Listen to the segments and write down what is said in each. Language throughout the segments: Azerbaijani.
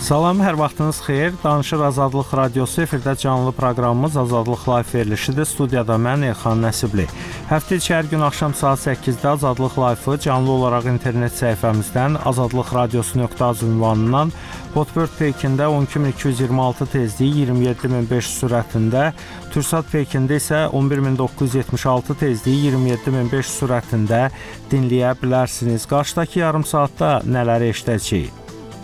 Salam, hər vaxtınız xeyir. Danışır Azadlıq Radiosu efirdə canlı proqramımız Azadlıq Live verilişidir. Studiyada mən Elxan Nəsibli. Həftə içi hər gün axşam saat 8-də Azadlıq Live-ı canlı olaraq internet səhifəmizdən azadlıqradiosu.az ünvanından Hotbird Pekində 12226 tezliyi 27500 sürətində, Türksat Pekində isə 11976 tezliyi 27500 sürətində dinləyə bilərsiniz. Qarşıdakı yarım saatda nələri eşidəcəyik?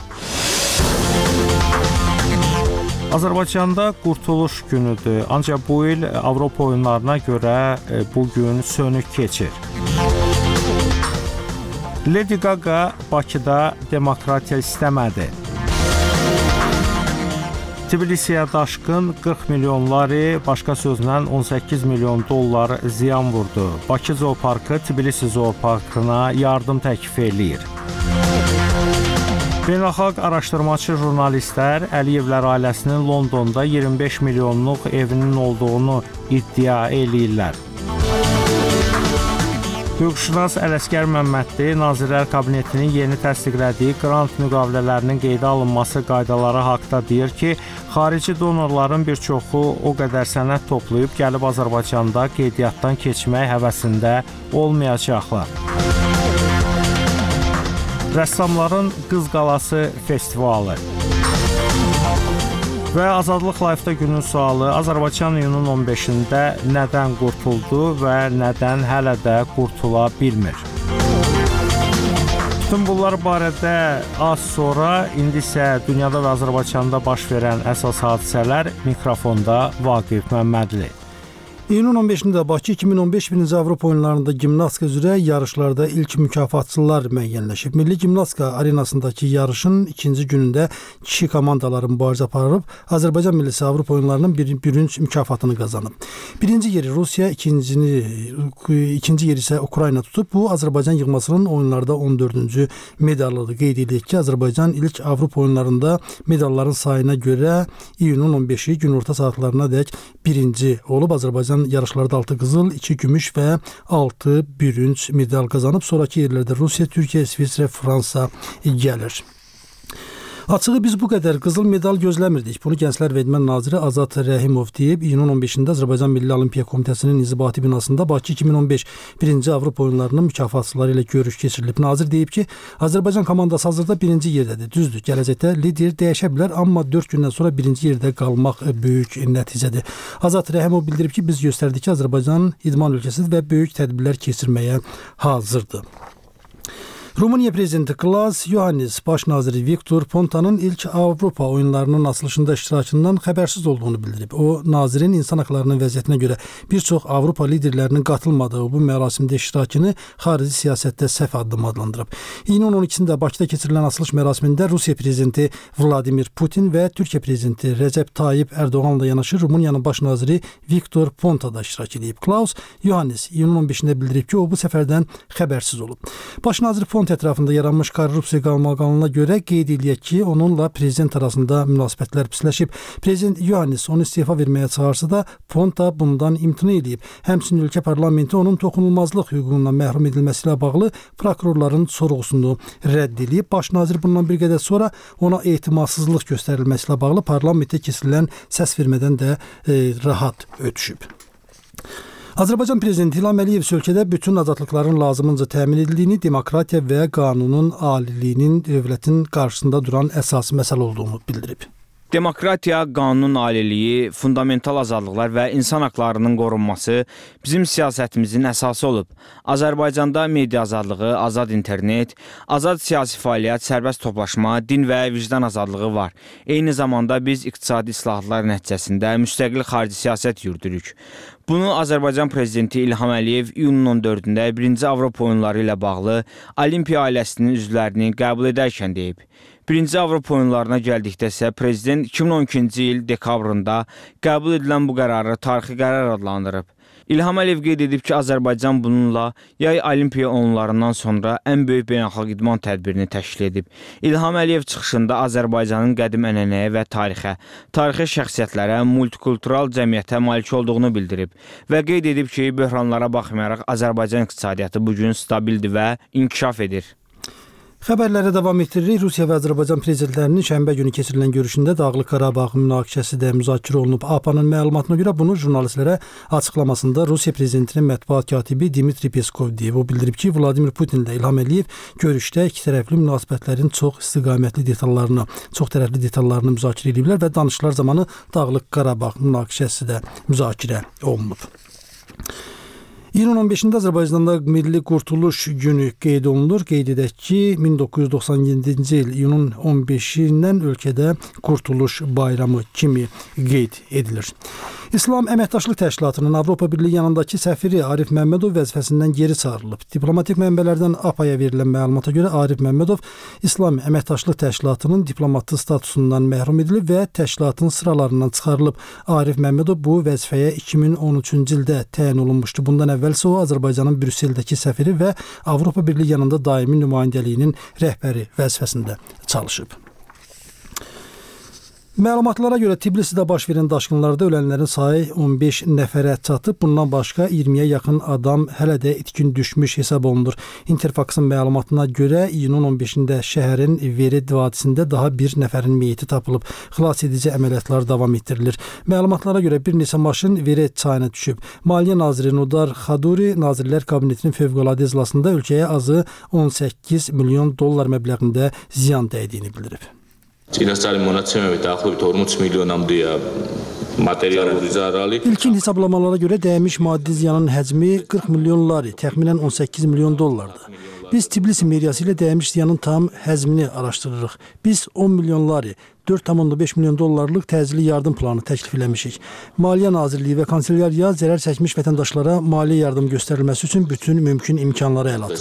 Azərbaycanda Qurtuluş günüdür, ancaq bu il Avropa oyunlarına görə bu gün sönük keçir. Lady Gaga Bakıda demokratiya istəmədi. Tbilisiyə daşqın 40 milyon lari, başqa sözlə 18 milyon dollar ziyan vurdu. Bakı Zooparkı Tbilisi Zooparkına yardım təklif eləyir. Beynəlxalq araşdırmaçı jurnalistlər Əliyevlər ailəsinin Londonda 25 milyonluq evinin olduğunu iddia eləyirlər. Hüquqşünas Ələsgər Məmmədli Nazirlər Kabinetinin yeni təsdiqlədiyi qrant müqavilələrinin qeydə alınması qaydaları haqqında deyir ki, xarici donorların bir çoxu o qədər sənəd toplayıb gəlib Azərbaycanda qeydiyyatdan keçmək həvəsində olmayacaqlar. Rəssamların Qız Qalası festivalı və Azadlıq Live-da günün sualı Azərbaycan iyunun 15-də nədən qurtuldu və nədən hələ də qurtula bilmir? Bütün bunlar barədə az sonra, indi isə dünyada və Azərbaycanda baş verən əsas hadisələr mikrofonda Vaqif Məmmədli. İyunun 15-də Bakı 2015 birinci Avropa oyunlarında gimnastika üzrə yarışlarda ilk mükafatçılar müəyyənləşib. Milli Gimnastika arenasındakı yarışın ikinci günündə kişi komandaları mübarizə aparıb, Azərbaycan millisi Avropa oyunlarının bürünc mükafatını qazanıb. Birinci yeri Rusiya, ikinci yeri isə Ukrayna tutub. Bu, Azərbaycan yığmasının oyunlarda 14-cü medalıdır. Qeyd edirik ki, Azərbaycan ilk Avropa oyunlarında medalların sayına görə iyunun 15-i günorta saatlarına dək birinci olub. Azərbaycan yarışlarda 6 qızıl, 2 gümüş və 6 bürünc medal qazanıb. Sonraki yerlərdə Rusiya, Türkiyə, İsveçrə, Fransa gəlir. Açığı biz bu qədər qızıl medal gözləmirdik. Bunu Gənclər və İdman naziri Azad Rəhimov deyib. İyunun 15-də Azərbaycan Milli Olimpiya Komitəsinin inzibati binasında Bakı 2015 birinci Avropa oyunlarının mükafatçıları ilə görüş keçirilib. Nazir deyib ki, Azərbaycan komandası hazırda birinci yerdədir. Düzdür, gələcəkdə lider dəyişə bilər, amma 4 gündən sonra birinci yerdə qalmaq böyük nəticədir. Azad Rəhimov bildirib ki, biz göstərdik ki, Azərbaycan idman ölkəsidir və böyük tədbirlər keçirməyə hazırdır. Rumıniya prezidenti Klaus Iohannis, baş naziri Viktor Ponta'nın ilk Avropa oyunlarının açılışında iştirakından xəbərsiz olduğunu bildirib. O, nazirin insan haqlarının vəziyyətinə görə bir çox Avropa liderlərinin qatılmadığı bu mərasimdə iştirakını xarici siyasətdə səhv addım adlandırıb. İyunun 12-də Bakıda keçirilən açılış mərasimində Rusiya prezidenti Vladimir Putin və Türkiyə prezidenti Recep Tayyip Erdoğanla yanaşı Rumıniyanın baş naziri Viktor Ponta da iştirak edib. Klaus Iohannis iyunun 15-də bildirib ki, o bu səfərdən xəbərsiz olub. Baş nazir Ponta ətrafında yaranmış korrupsiya qalmaqalına görə qeyd edilək ki, onunla prezident arasında münasibətlər pisləşib. Prezident Iohannis onu istefa verməyə çağırsa da Ponta bundan imtina edib. Həmçinin ölkə parlamenti onun toxunulmazlıq hüququndan məhrum edilməsi ilə bağlı prokurorların sorğusunu rədd edib. Baş nazir bundan bir qədər sonra ona etimadsızlıq göstərilməsi ilə bağlı parlamentdə keçirilən səs vermədən də rahat ötüşüb. Azərbaycan prezidenti İlham Əliyev ölkədə bütün azadlıqların lazımınca təmin edildiyini, demokratiya və qanunun aliliyinin dövlətin qarşısında duran əsas məsələ olduğunu bildirib. Demokratiya, qanunun aliliyi, fundamental azadlıqlar və insan haqlarının qorunması bizim siyasətimizin əsası olub. Azərbaycanda media azadlığı, azad internet, azad siyasi fəaliyyət, sərbəst toplaşma, din və vicdan azadlığı var. Eyni zamanda biz iqtisadi islahatlar nəticəsində müstəqil xarici siyasət yürüdürük. Bunu Azərbaycan prezidenti İlham Əliyev iyunun 14-də 1-ci Avropa oyunları ilə bağlı Olimpiya ailəsinin üzvlərini qəbul edərkən deyib. 1-ci Avropa oyunlarına gəldikdə isə prezident 2012-ci il dekabrında qəbul edilən bu qərarı tarixi qərar adlandırıb. İlham Əliyev qeyd edib ki, Azərbaycan bununla yay Olimpiya oyunlarından sonra ən böyük beynəlxalq idman tədbirini təşkil edib. İlham Əliyev çıxışında Azərbaycanın qədim ənənəyə və tarixi şəxsiyyətlərə, multikultural cəmiyyətə malik olduğunu bildirib və qeyd edib ki, böhranlara baxmayaraq Azərbaycan iqtisadiyyatı bugün stabildir və inkişaf edir. Xəbərlərə davam etdiririk. Rusiya və Azərbaycan prezidentlərinin şənbə günü keçirilən görüşündə Dağlıq Qarabağ münaqişəsi də müzakirə olunub. APA'nın məlumatına görə bunu jurnalistlərə açıqlamasında Rusiya prezidentinin mətbuat katibi Dmitri Peskov deyib. O bildirib ki, Vladimir Putin ilə İlham Əliyev görüşdə ikitərəfli münasibətlərin çox tərəfli detallarını müzakirə ediblər və danışıqlar zamanı Dağlıq Qarabağ münaqişəsi də müzakirə olunub. İyunun 15-də Azərbaycanda Milli Qurtuluş Günü qeyd olunur. Qeyd edək ki, 1997-ci il iyunun 15-dən ölkədə Qurtuluş Bayramı kimi qeyd edilir. İslam Əməkdaşlıq Təşkilatının Avropa Birliyi yanındakı səfiri Arif Məmmədov vəzifəsindən geri çağırılıb. Diplomatik mənbələrdən APA-ya verilən məlumata görə Arif Məmmədov İslam Əməkdaşlıq Təşkilatının diplomatı statusundan məhrum edilib və təşkilatın sıralarından çıxarılıb. Arif Məmmədov bu vəzifəyə 2013-cü ildə təyin olunmuşdu. Bundan əvvəlsə o Azərbaycanın Brüsseldəki səfiri və Avropa Birliyi yanında daimi nümayəndəliyinin rəhbəri vəzifəsində çalışıb. Məlumatlara görə Tbilisidə baş verən daşqınlarda ölənlərin sayı 15 nəfərə çatıb. Bundan başqa 20-yə yaxın adam hələ də itkin düşmüş hesab olunur. Interfaxın məlumatına görə iyunun 15-də şəhərin Vered vadisində daha bir nəfərin meyiti tapılıb. Xilasedici əməliyyatlar davam etdirilir. Məlumatlara görə bir neçə maşın Vered çayına düşüb. Maliyyə naziri Nodar Xaduri Nazirlər Kabinetinin fövqəladə iclasında ölkəyə azı 18 milyon dollar məbləğində ziyan dəydiyini bildirib. Çinastari monatsememi daxilində 40 milyonamdıya materialları zararlı. İlkin hesablamalara görə dəymiş maddi ziyanın həcmi 40 milyon lari, təxminən 18 milyon dollardır. Biz Tbilisi meriyası ilə dəymiş ziyanın tam həzmini araşdırırıq. Biz 10 milyon lari, 4,5 milyon dollarlıq təcili yardım planı təklif eləmişik. Maliyyə Nazirliyi və Kanselyariya zərər çəkmiş vətəndaşlara maliyyə yardım göstərilməsi üçün bütün mümkün imkanları əl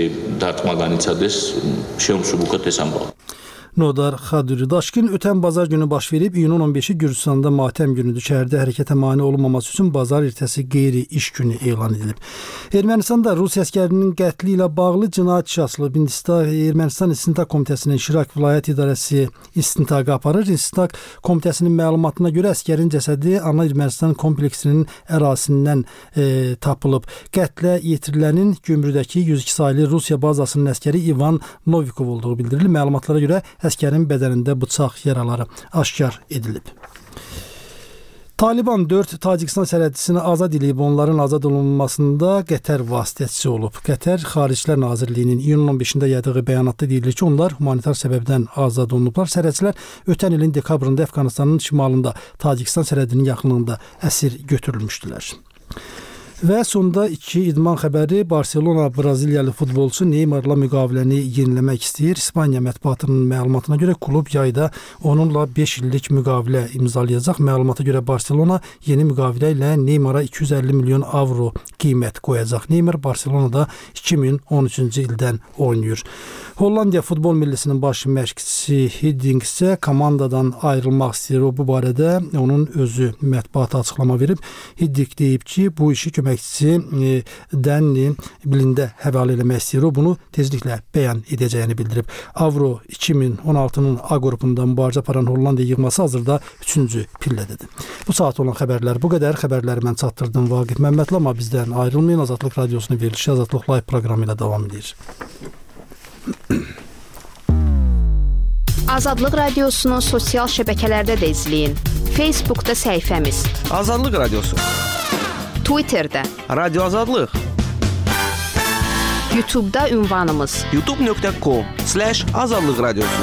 atır. Nodar Xaduri daşqın ötən bazar günü baş verib. İyunun 15-i Gürcüstanda matəm günüdür. Şəhərdə hərəkətə mane olunmaması üçün bazar ertəsi qeyri-iş günü elan edilib. Ermənistanda Rus əskərinin qətli ilə bağlı cinayət işi açılıb. Ermənistan İstintaq Komitəsinin Şirak vilayət idarəsi istintaqı aparır. İstintaq Komitəsinin məlumatına görə əskərin cəsədi Ana Ermənistan kompleksinin ərazisindən tapılıb. Qətlə yetirilənin Gümrüdəki 102 saylı Rusiya bazasının əskəri İvan Novikov olduğu bildirilir. Məlumatlara görə əskərin bədənində bıçaq yaraları aşkar edilib. Taliban 4 Tacikistan sərhədçisini azad edib, onların azad olunmasında Qətər vasitəçisi olub. Qətər Xaricilər Nazirliyinin iyunun 15-də yaydığı bəyanatda deyilir ki, onlar humanitar səbəbdən azad olunublar. Sərhədçilər ötən ilin dekabrında Əfqanistanın şimalında Tacikistan sərhədinin yaxınlığında əsir götürülmüşdülər. Və sonda 2 idman xəbəri. Barselona Braziliyalı futbolçu Neymarla müqaviləni yeniləmək istəyir. İspaniya mətbuatının məlumatına görə klub yayda onunla 5 illik müqavilə imzalayacaq. Məlumata görə Barselona yeni müqavilə ilə Neymara 250 milyon avro qiymət qoyacaq. Neymar Barselonada 2013-cü ildən oynayır. Hollandiya futbol millisinin baş məşqçisi Hiddink isə komandadan ayrılmaq istəyir. O bu barədə onun özü mətbuata açıqlama verib. Hiddink deyib ki, bu işi köməkçisi Danny Blində həvalə eləmək istəyir. O bunu tezliklə bəyan edəcəyini bildirib. Avro 2016-nın A qrupunda mübarizə aparan Hollandiya yığması hazırda 3-cü pillədədir. Bu saat olan xəbərlər bu qədər. Xəbərləri mən çatdırdım Vaqif Məmmədli, amma bizdən ayrılmayın. Azadlıq Radiosunun verilişi Azadlıq Live proqramı ilə davam edir. Azadlıq Radiosunu sosial şəbəkələrdə də izləyin. Facebookda səhifəmiz Azadlıq Radiosu, Twitterdə Radio Azadlıq, YouTube'da ünvanımız youtube.com/Azadlıq Radiosu.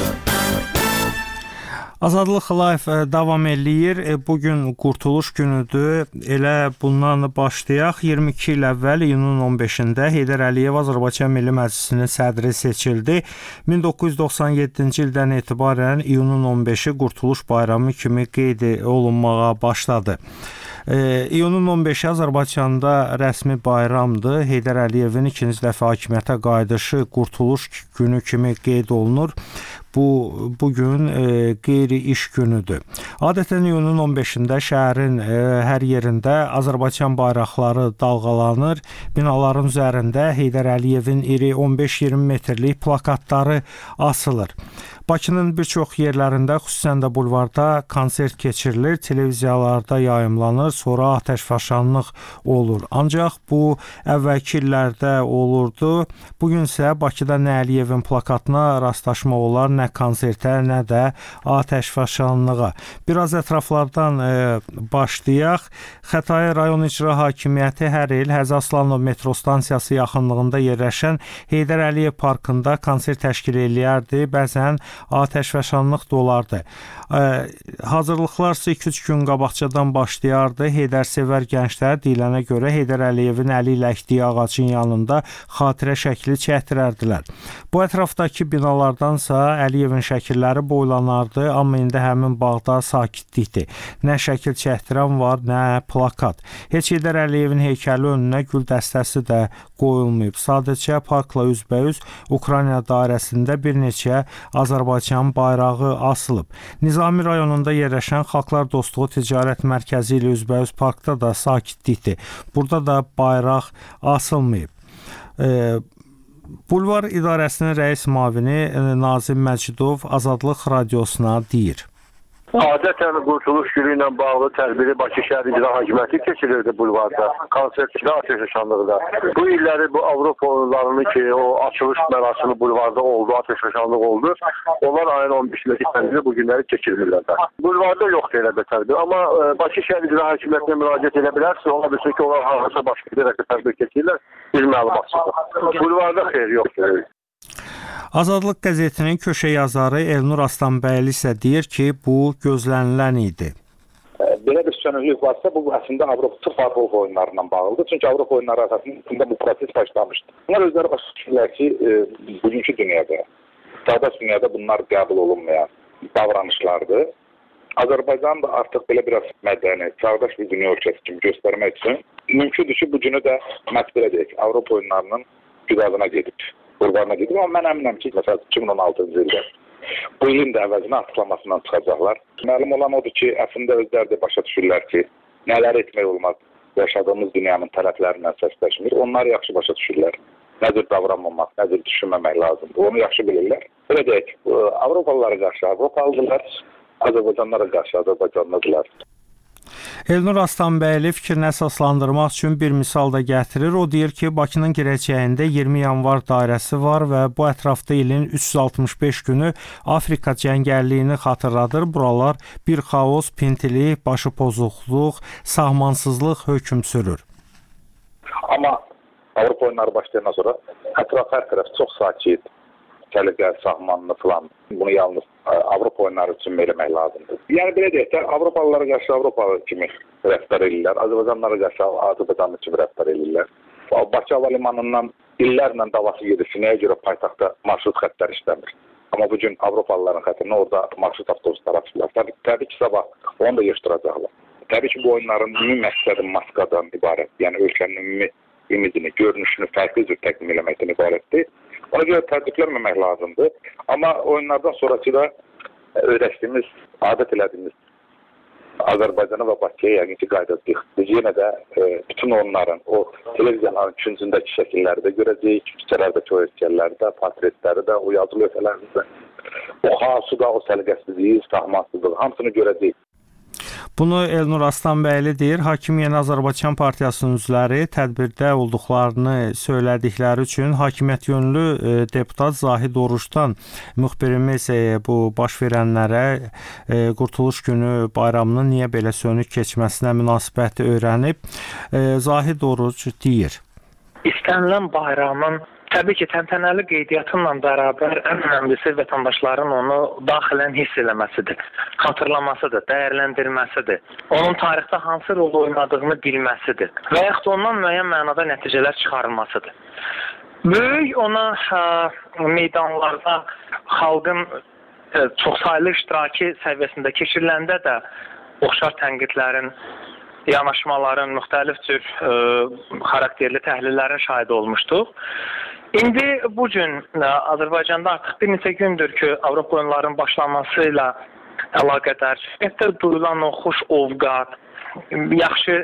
Azadlıq Live davam eləyir. Bugün Qurtuluş günüdür. Elə bundan başlayaq. 22 il əvvəl iyunun 15-də Heydər Əliyev Azərbaycan Milli Məclisinin sədri seçildi. 1997-ci ildən etibarən iyunun 15-i Qurtuluş Bayramı kimi qeyd olunmağa başladı. İyunun 15-i Azərbaycanda rəsmi bayramdır. Heydər Əliyevin ikinci dəfə hakimiyyətə qayıdışı Qurtuluş günü kimi qeyd olunur. Bu gün qeyri-iş günüdür. Adətən iyunun 15-də şəhərin hər yerində Azərbaycan bayraqları dalğalanır. Binaların üzərində Heydər Əliyevin iri 15-20 metrlik plakatları asılır. Bakının bir çox yerlərində, xüsusən də bulvarda konsert keçirilir, televiziyalarda yayımlanır, sonra atəşfəşanlıq olur. Ancaq bu əvvəlki illərdə olurdu. Bugün isə Bakıda nə Əliyevin plakatına rastlaşmaq olar, nə konsertə, nə də atəşfəşanlığa. Biraz ətraflardan başlayaq. Xətai rayon icra hakimiyyəti hər il Həzi Aslanov metro stansiyası yaxınlığında yerləşən Heydər Əliyev parkında konsert təşkil eləyərdi. Bəzən atəşfəşanlıq da olardı. Hazırlıqlar 2-3 gün qabaqcadan başlayardı. Heydərsevər gənclər deyilənə görə Heydər Əliyevin əli ilə əkdiyi ağacın yanında xatirə şəkli çəkdirərdilər. Bu ətrafdakı binalardansa Əliyevin şəkilləri boylanardı, amma indi həmin bağda sakitlikdir. Nə şəkil çəkdirən var, nə plakat. Heç Heydər Əliyevin heykəli önünə gül dəstəsi də qoyulmayıb. Sadəcə parkla üzbəüz Ukrayna dairəsində bir neçə Azərbaycan bayrağı asılıb. Nizami rayonunda yerləşən Xalqlar Dostluğu Ticarət Mərkəzi ilə üzbəüz parkda da sakitlikdir. Burada da bayraq asılmayıb. Bulvar İdarəsinin rəis müavini Nazim Məcidov Azadlıq radiosuna deyir. Adətən Qurtuluş Günü ilə bağlı tədbiri Bakı Şəhər İcra Hakimiyyəti keçirirdi bulvarda, konsertçidə, atəşfəşanlıqda. Bu illəri bu Avropa oyunlarını ki, o açılış mərasimi bulvarda oldu, atəşfəşanlıq oldu. Onlar ayın 15-dəki tədbiri bu günləri keçirmirlər də. Bulvarda yoxdur elə bir tədbir, amma Bakı Şəhər İcra Hakimiyyətinə müraciət edə bilərsiniz. Ola bilsin ki, onlar harasa başqa bir tədbir keçirirlər, bir məlumatsızdır. Bulvarda xeyr yoxdur. Azadlıq qəzetinin köşə yazarı Elnur Aslanbəyli isə deyir ki, bu gözlənilən idi. Belə bir sönüklük varsa, bu əslində Avropa oyunlarından bağlıdır. Çünki Avropa oyunları əsasında bu proses başlamışdı. Bunlar özləri başa düşürlər ki, bugünkü dünyada, çağdaş dünyada bunlar qəbul olunmayan davranışlardır. Azərbaycan da artıq belə biraz mədəni, çağdaş bir dünya ölkəsi kimi göstərmək üçün mümkündür ki, bu günü də məsələ deyək, Avropa oyunlarının güdazına gedib. Qurbanına gedib, amma mən əminəm ki, məsələn 2016-cı ildə bu ilin də əvəzinə açıqlamasından çıxacaqlar. Məlum olan odur ki, əslində özləri də başa düşürlər ki, nələr etmək olmaz, yaşadığımız dünyanın tələblərindən səsləşmir. Onlar yaxşı başa düşürlər. Nə cür davranmamaq, nə cür düşünməmək lazımdır. Onu yaxşı bilirlər. Belə deyək, Avropalılara qarşı Avropalıdırlar, Azərbaycanlara qarşı Azərbaycanlıdırlar. Elnur Aslanbəyli fikrini əsaslandırmaq üçün bir misal da gətirir. O deyir ki, Bakının girəcəyində 20 yanvar dairəsi var və bu ətrafda ilin 365 günü Afrika cəngəlliyini xatırladır. Buralar bir xaos, pintilik, başı pozuqluq, sahmansızlıq hökm sürür. Amma Avropa oyunları başlayandan sonra ətraf hər tərəf çox sakit, səliqə, sahmanlı falan. Bunu yalnız Avropa oyunları üçün eləmək lazımdır. Yəni belə deyək də, Avropalılara qarşı Avropalı kimi rəftar edirlər, Azərbaycanlara qarşı Azərbaycanlı kimi rəftar edirlər. Bakı hava limanından illərlə davası gedir. Nəyə görə paytaxtda marşrut xəttləri işləmir? Amma bugün Avropalıların xətrinə orada marşrut avtobusları açırlar. Təbii ki, sabah onu da yığışdıracaqlar. Təbii ki, bu oyunların ümumi məqsədi maskadan ibarət. Yəni ölkənin ümumi imicini, görünüşünü fərqli cür təqdim eləməkdən ibarətdir. Ona görə təəccüblənməmək lazımdır. Amma oyunlardan sonraki da öyrəşdiyimiz, adət elədiyimiz Azərbaycana və Bakıya yəqin ki, qayıdacağıq. Biz yenə də bütün onların, o televiziyanların küncündəki şəkilləri də görəcəyik, küçələrdəki o heykəlləri də, portretləri də, o yazılı lövhələri də, o xaosu da, o səliqəsizliyi, sahmansızlığı hamısını görəcəyik. Bunu Elnur Aslanbəyli deyir. Hakim Yeni Azərbaycan Partiyasının üzvləri tədbirdə olduqlarını söylədikləri üçün hakimiyyət yönlü deputat Zahid Oruçdan müxbirimiz bu baş verənlərə Qurtuluş Günü bayramının niyə belə sönük keçməsinə münasibət öyrənib. Zahid Oruç deyir. İstənilən bayramın təbii ki, təntənəli qeydiyyatınla bərabər ən önəmlisi vətəndaşların onu daxilən hiss eləməsidir, xatırlamasıdır, dəyərləndirməsidir, onun tarixdə hansı rol oynadığını bilməsidir və yaxud ondan müəyyən mənada nəticələr çıxarılmasıdır. Böyük ona meydanlarda xalqın çoxsaylı iştiraki səviyyəsində keçiriləndə də oxşar tənqidlərin, yanaşmaların, müxtəlif cür xarakterli təhlillərin şahidi olmuşduq. İndi bu gün Azərbaycanda artıq bir neçə gündür ki, Avropa oyunlarının başlaması ilə əlaqədar duyulan o xoş ovqat, yaxşı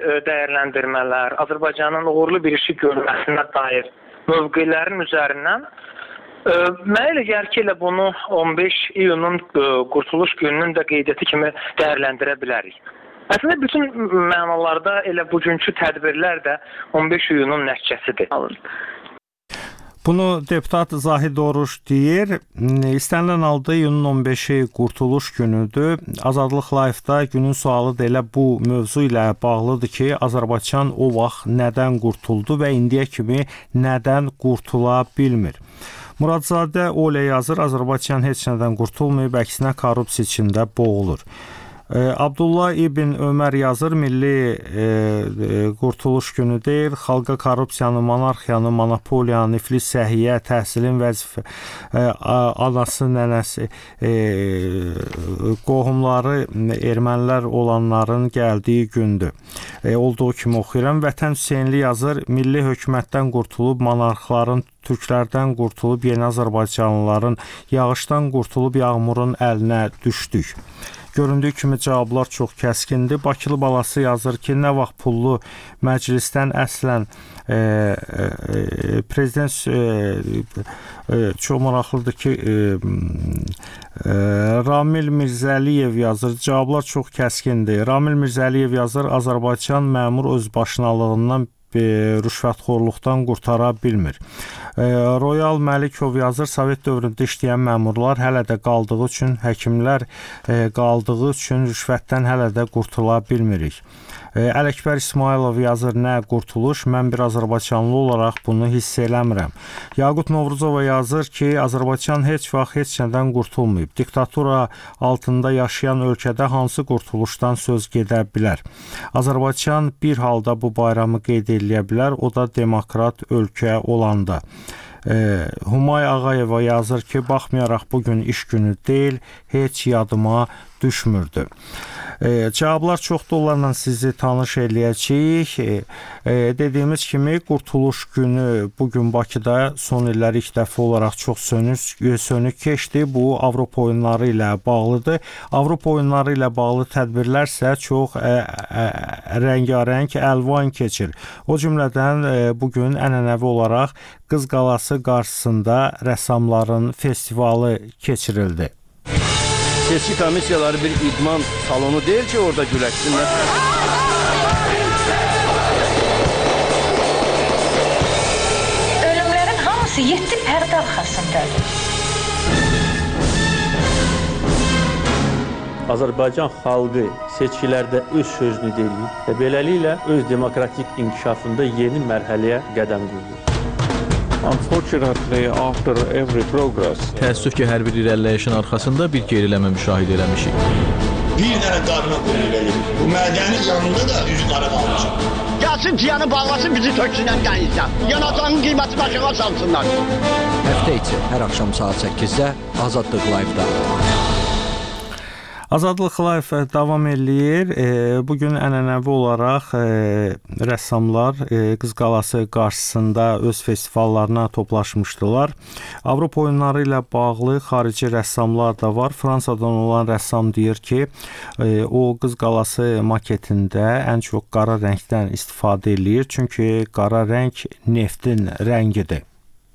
dəyərləndirmələr, Azərbaycanın uğurlu bir işi görməsinə dair mövqelərin üzərindən Mənə elə gəlir ki, elə bunu 15 iyunun Qurtuluş gününün də qeydiyyatı kimi dəyərləndirə bilərik. Əslində bütün mənalarda elə bugünkü tədbirlər də 15 iyunun nəticəsidir. Bunu deputat Zahid Oruç deyir. İstənilən halda iyunun 15-i Qurtuluş günüdür. Azadlıq Live-da günün sualı da elə bu mövzu ilə bağlıdır ki, Azərbaycan o vaxt nədən qurtuldu və indiyə kimi nədən qurtula bilmir. Muradzadə Olə yazır, Azərbaycan heç nədən qurtulmayıb, əksinə korrupsiya içində boğulur. Abdullah İbn Ömər yazır, milli qurtuluş günü deyil, xalqa korrupsiyanı, monarxiyanı, monopoliyanı, iflis səhiyyə, təhsilin vəzifə, anası, nənəsi, qohumları, ermənilər olanların gəldiyi gündür. Olduğu kimi oxuyuram. Vətən Hüseynli yazır, milli hökumətdən qurtulub, monarxların, türklərdən qurtulub, yeni Azərbaycanlıların, yağışdan qurtulub, yağmurun əlinə düşdük. Göründüyü kimi cavablar çox kəskindir. Bakılı balası yazır ki, nə vaxt pullu məclisdən əslən prezident çox maraqlıdır ki, Ramil Mirzəliyev yazır. Cavablar çox kəskindir. Ramil Mirzəliyev yazır, Azərbaycan məmur özbaşınalığından rüşvətxorluqdan qurtara bilmir. Royal Məlikov yazır, Sovet dövründə işləyən məmurlar hələ də qaldığı üçün, həkimlər qaldığı üçün rüşvətdən hələ də qurtula bilmirik. Ələkbər İsmailov yazır, nə qurtuluş, mən bir Azərbaycanlı olaraq bunu hiss eləmirəm. Yaqut Novruzova yazır ki, Azərbaycan heç vaxt heç nədən qurtulmayıb. Diktatura altında yaşayan ölkədə hansı qurtuluşdan söz gedə bilər? Azərbaycan bir halda bu bayramı qeyd eləyə bilər, o da demokrat ölkə olanda. Humay Ağayeva yazır ki, baxmayaraq bugün iş günü deyil, heç yadıma düşmürdü. Cavablar çoxdur, onlarla sizi tanış eləyəcəyik. Dediyimiz kimi Qurtuluş günü bugün Bakıda son illər ilk dəfə olaraq çox sönük keçdi. Bu Avropa oyunları ilə bağlıdır. Avropa oyunları ilə bağlı tədbirlərsə çox rəngarəng, əlvan keçir. O cümlədən bugün ənənəvi olaraq Qız Qalası qarşısında rəssamların festivalı keçirildi. Seçki komissiyaları bir idman salonu deyil ki, orada güləşsinlər. Ölümlərin hamısı 7 pərdə arxasındadır. Azərbaycan xalqı seçkilərdə öz sözünü deyir və beləliklə öz demokratik inkişafında yeni mərhələyə qədəm qoyur. Unfortunately, after every progress, təəssüf ki, hər bir irəliləyişin arxasında bir geriləmə müşahidə eləmişik. Bir dənə qarına qoyulur. Bu mədənin yanında da üzü qara qalmışıq. Gəlsin tiyanı bağlasın, bizi töksünlər qənizdən. Yanacağın qiyməti başına salsınlar. Həftə içi hər axşam saat 8-də Azadlıq Live-da. Azadlıq Live davam eləyir. Bugün ənənəvi olaraq rəssamlar Qız Qalası qarşısında öz festivallarına toplaşmışdılar. Avropa oyunları ilə bağlı xarici rəssamlar da var. Fransadan olan rəssam deyir ki, o Qız Qalası maketində ən çox qara rəngdən istifadə eləyir. Çünki qara rəng neftin rəngidir.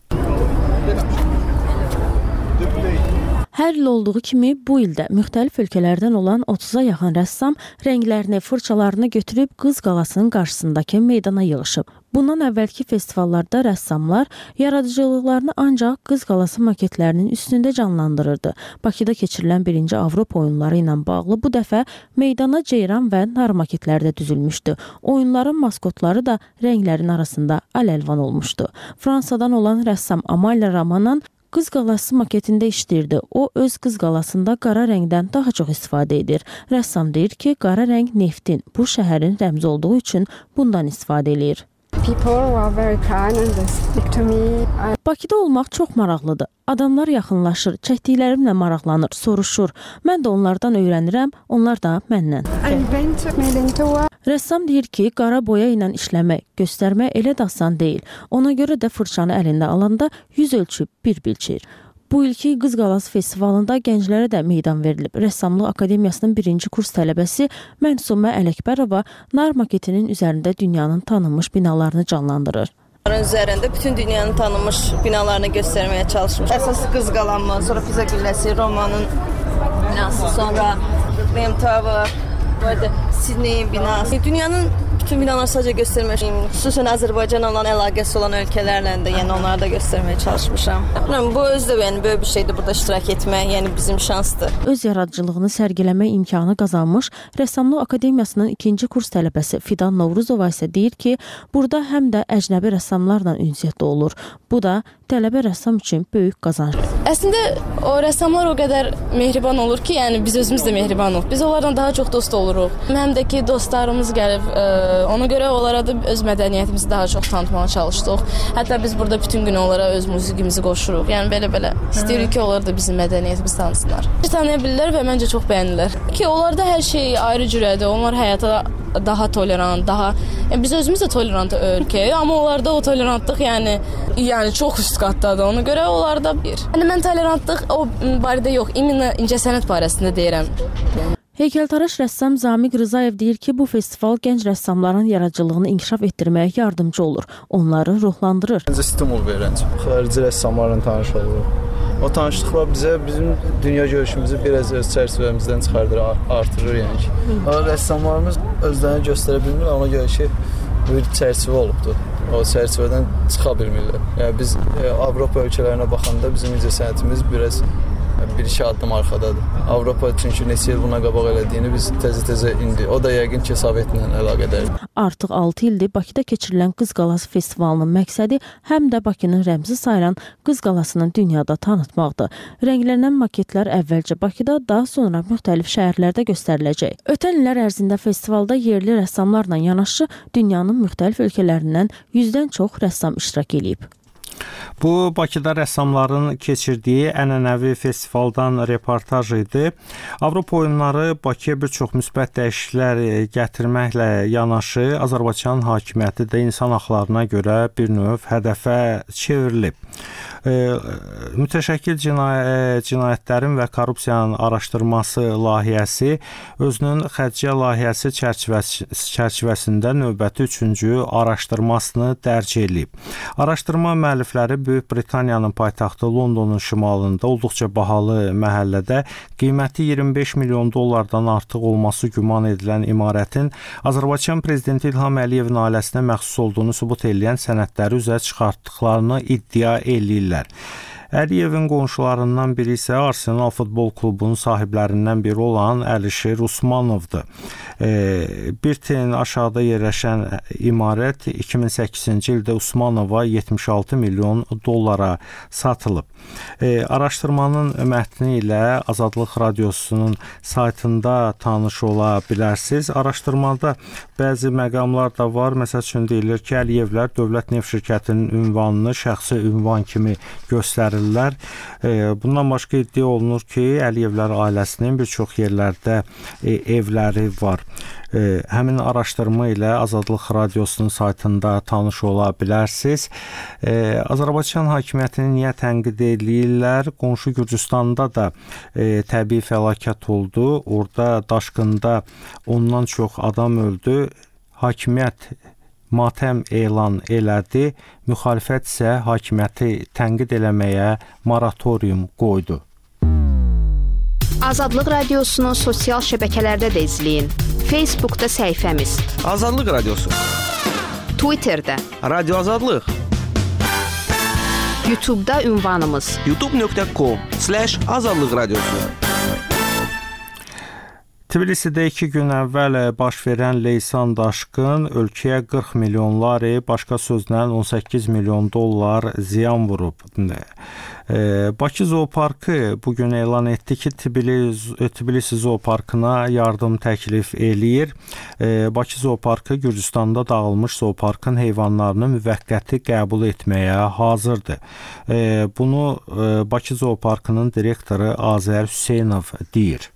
Hər il olduğu kimi bu ildə müxtəlif ölkələrdən olan 30-a yaxın rəssam rənglərini, fırçalarını götürüb Qız Qalasının qarşısındakı meydana yığışıb. Bundan əvvəlki festivallarda rəssamlar yaradıcılıqlarını ancaq Qız Qalası maketlərinin üstündə canlandırırdı. Bakıda keçirilən 1-ci Avropa oyunları ilə bağlı bu dəfə meydana ceyran və nar maketləri də düzülmüşdü. Oyunların maskotları da rənglərin arasında əl-əlvan olmuşdu. Fransadan olan rəssam Amalia Ramanan Qız Qalası maketində işləyirdi. O, öz Qız Qalasında qara rəngdən daha çox istifadə edir. Rəssam deyir ki, qara rəng neftin, bu şəhərin rəmzi olduğu üçün bundan istifadə edir. Bakıda olmaq çox maraqlıdır. Adamlar yaxınlaşır, çəkdiklərimlə maraqlanır, soruşur. Mən də onlardan öyrənirəm, onlar da məndən. Rəssam deyir ki, qara boya ilə işləmək, göstərmək elə də asan deyil. Ona görə də fırçanı əlində alanda yüz ölçüb bir bilçir. Bu ilki Qız Qalası festivalında gənclərə də meydan verilib. Rəssamlıq Akademiyasının 1-ci kurs tələbəsi Mənsumə Ələkbərova nar maketinin üzərində dünyanın tanınmış binalarını canlandırır. Üzərində bütün dünyanın tanınmış binalarını göstərməyə çalışmış. Əsas Qızqalanma, sonra Pisa qülləsi, Romanın binası, sonra Rem Tower, böyle Sidney binası. Dünyanın bütün binaları sadəcə göstərmək, xüsusən Azərbaycanla olan əlaqəsi olan ölkələrlə də, yəni onları da göstərməyə çalışmışam. Bilmirəm, bu özü də yəni böyük bir şeydir burada iştirak etmək, yəni bizim şansdır. Öz yaradıcılığını sərgiləmə imkanı qazanmış Rəssamlıq Akademiyasının 2-ci kurs tələbəsi Fidan Novruzova isə deyir ki, burada həm də əcnəbi rəssamlarla ünsiyyətdə olur. Bu da tələbə rəssam üçün böyük qazanc. Əslində o rəssamlar o qədər mehriban olur ki, yəni biz özümüz də mehriban oluruq. Biz onlarla daha çox dost oluruq. Həm də ki, dostlarımız gəlib, ona görə onlara da öz mədəniyyətimizi daha çox tanıtmağa çalışdıq. Hətta biz burada bütün gün onlara öz musiqimizi qoşuruq. Yəni belə istəyirik ki, onlar da bizim mədəniyyətimizi tanısınlar. Tanıya bilirlər və məncə çox bəyənirlər. Ki onlarda hər şey ayrı cürədir. Onlar həyata daha tolerant, biz özümüz də tolerant ölkəyik, amma onlarda o tolerantlıq yəni çox üst qatdadır. Ona görə onlarda bir. Yəni mən tolerantlıq o barədə yox, incəsənət barəsində deyirəm. Heykəltaraş rəssam Zamiq Rızayev deyir ki, bu festival gənc rəssamların yaradıcılığını inkişaf etdirməyə yardımcı olur. Onları ruhlandırır. Stimul verən xarici rəssamlarla tanış oluruq. O tanışlıqlar bizim dünya görüşümüzü biraz öz çərçivəmizdən çıxardır, artırır yəni ki. Rəssamlarımız özlərini göstərə bilmir, ona görə ki, bir çərçivə olubdur. O çərçivədən çıxa bilmirlər. Yəni biz Avropa ölkələrinə baxanda bizim incəsənətimiz biraz bir-iki addım arxadadır. Avropa çünki neçə il buna qabaq elədiyini biz təzə indi. O da yəqin ki, Sovetlə əlaqədardır. Artıq 6 ildir Bakıda keçirilən Qız Qalası festivalının məqsədi həm də Bakının rəmzi sayılan Qız Qalasını dünyada tanıtmaqdır. Rənglənən maketlər əvvəlcə Bakıda, daha sonra müxtəlif şəhərlərdə göstəriləcək. Ötən illər ərzində festivalda yerli rəssamlarla yanaşı dünyanın müxtəlif ölkələrindən 100-dən çox rəssam iştirak edib. Bu, Bakıda rəssamların keçirdiyi ənənəvi festivaldan reportaj idi. Avropa oyunları Bakıya bir çox müsbət dəyişikliklər gətirməklə yanaşı, Azərbaycan hakimiyyəti də insan haqlarına görə bir növ hədəfə çevrilib. Mütəşəkkil cinayətlərin və korrupsiyanın araşdırması layihəsi özünün xərciyyə layihəsi çərçivəsində növbəti 3-cü araşdırmasını dərc edib. Araşdırma müəllifləri Böyük Britaniyanın paytaxtı Londonun şimalında olduqca bahalı məhəllədə qiyməti 25 milyon dollardan artıq olması güman edilən imarətin Azərbaycan prezidenti İlham Əliyevin ailəsinə məxsus olduğunu sübut edən sənədləri üzə çıxartdıqlarını iddia edirlər. Əliyevin qonşularından biri isə Arsenal futbol klubunun sahiblərindən biri olan Əlişir Usmanovdur. Bir tel aşağıda yerləşən imarət 2008-ci ildə Usmanova 76 milyon dollara satılıb. Araşdırmanın mətni ilə Azadlıq Radiosunun saytında tanış ola bilərsiniz. Araşdırmada bəzi məqamlar da var. Məsəl üçün deyilir ki, Əliyevlər Dövlət Neft Şirkətinin ünvanını şəxsi ünvan kimi göstərir. Bundan başqa iddia olunur ki, Əliyevlər ailəsinin bir çox yerlərdə evləri var. Həmin araşdırma ilə Azadlıq Radiosunun saytında tanış ola bilərsiniz. Azərbaycan hakimiyyətini niyə tənqid edirlər? Qonşu Gürcüstanda da təbii fəlakət oldu. Orada daşqında ondan çox adam öldü. Hakimiyyət matəm elan elədi, müxalifət isə hakimiyyəti tənqid eləməyə moratorium qoydu. Azadlıq Radiosunu sosial şəbəkələrdə də izləyin. Facebookda səhifəmiz Azadlıq Radiosu, Twitterdə Radio Azadlıq, YouTube'da ünvanımız youtube.com/azadlıq radiosu. Tbilisidə 2 gün əvvəl baş verən leysan daşqın ölkəyə 40 milyon lari, başqa sözlə 18 milyon dollar ziyan vurub. Bakı Zooparkı bugün elan etdi ki, Tbilisi Zooparkına yardım təklif eləyir. Bakı Zooparkı Gürcüstanda dağılmış zooparkın heyvanlarını müvəqqəti qəbul etməyə hazırdır. Bunu Bakı Zooparkının direktoru Azər Hüseynov deyir.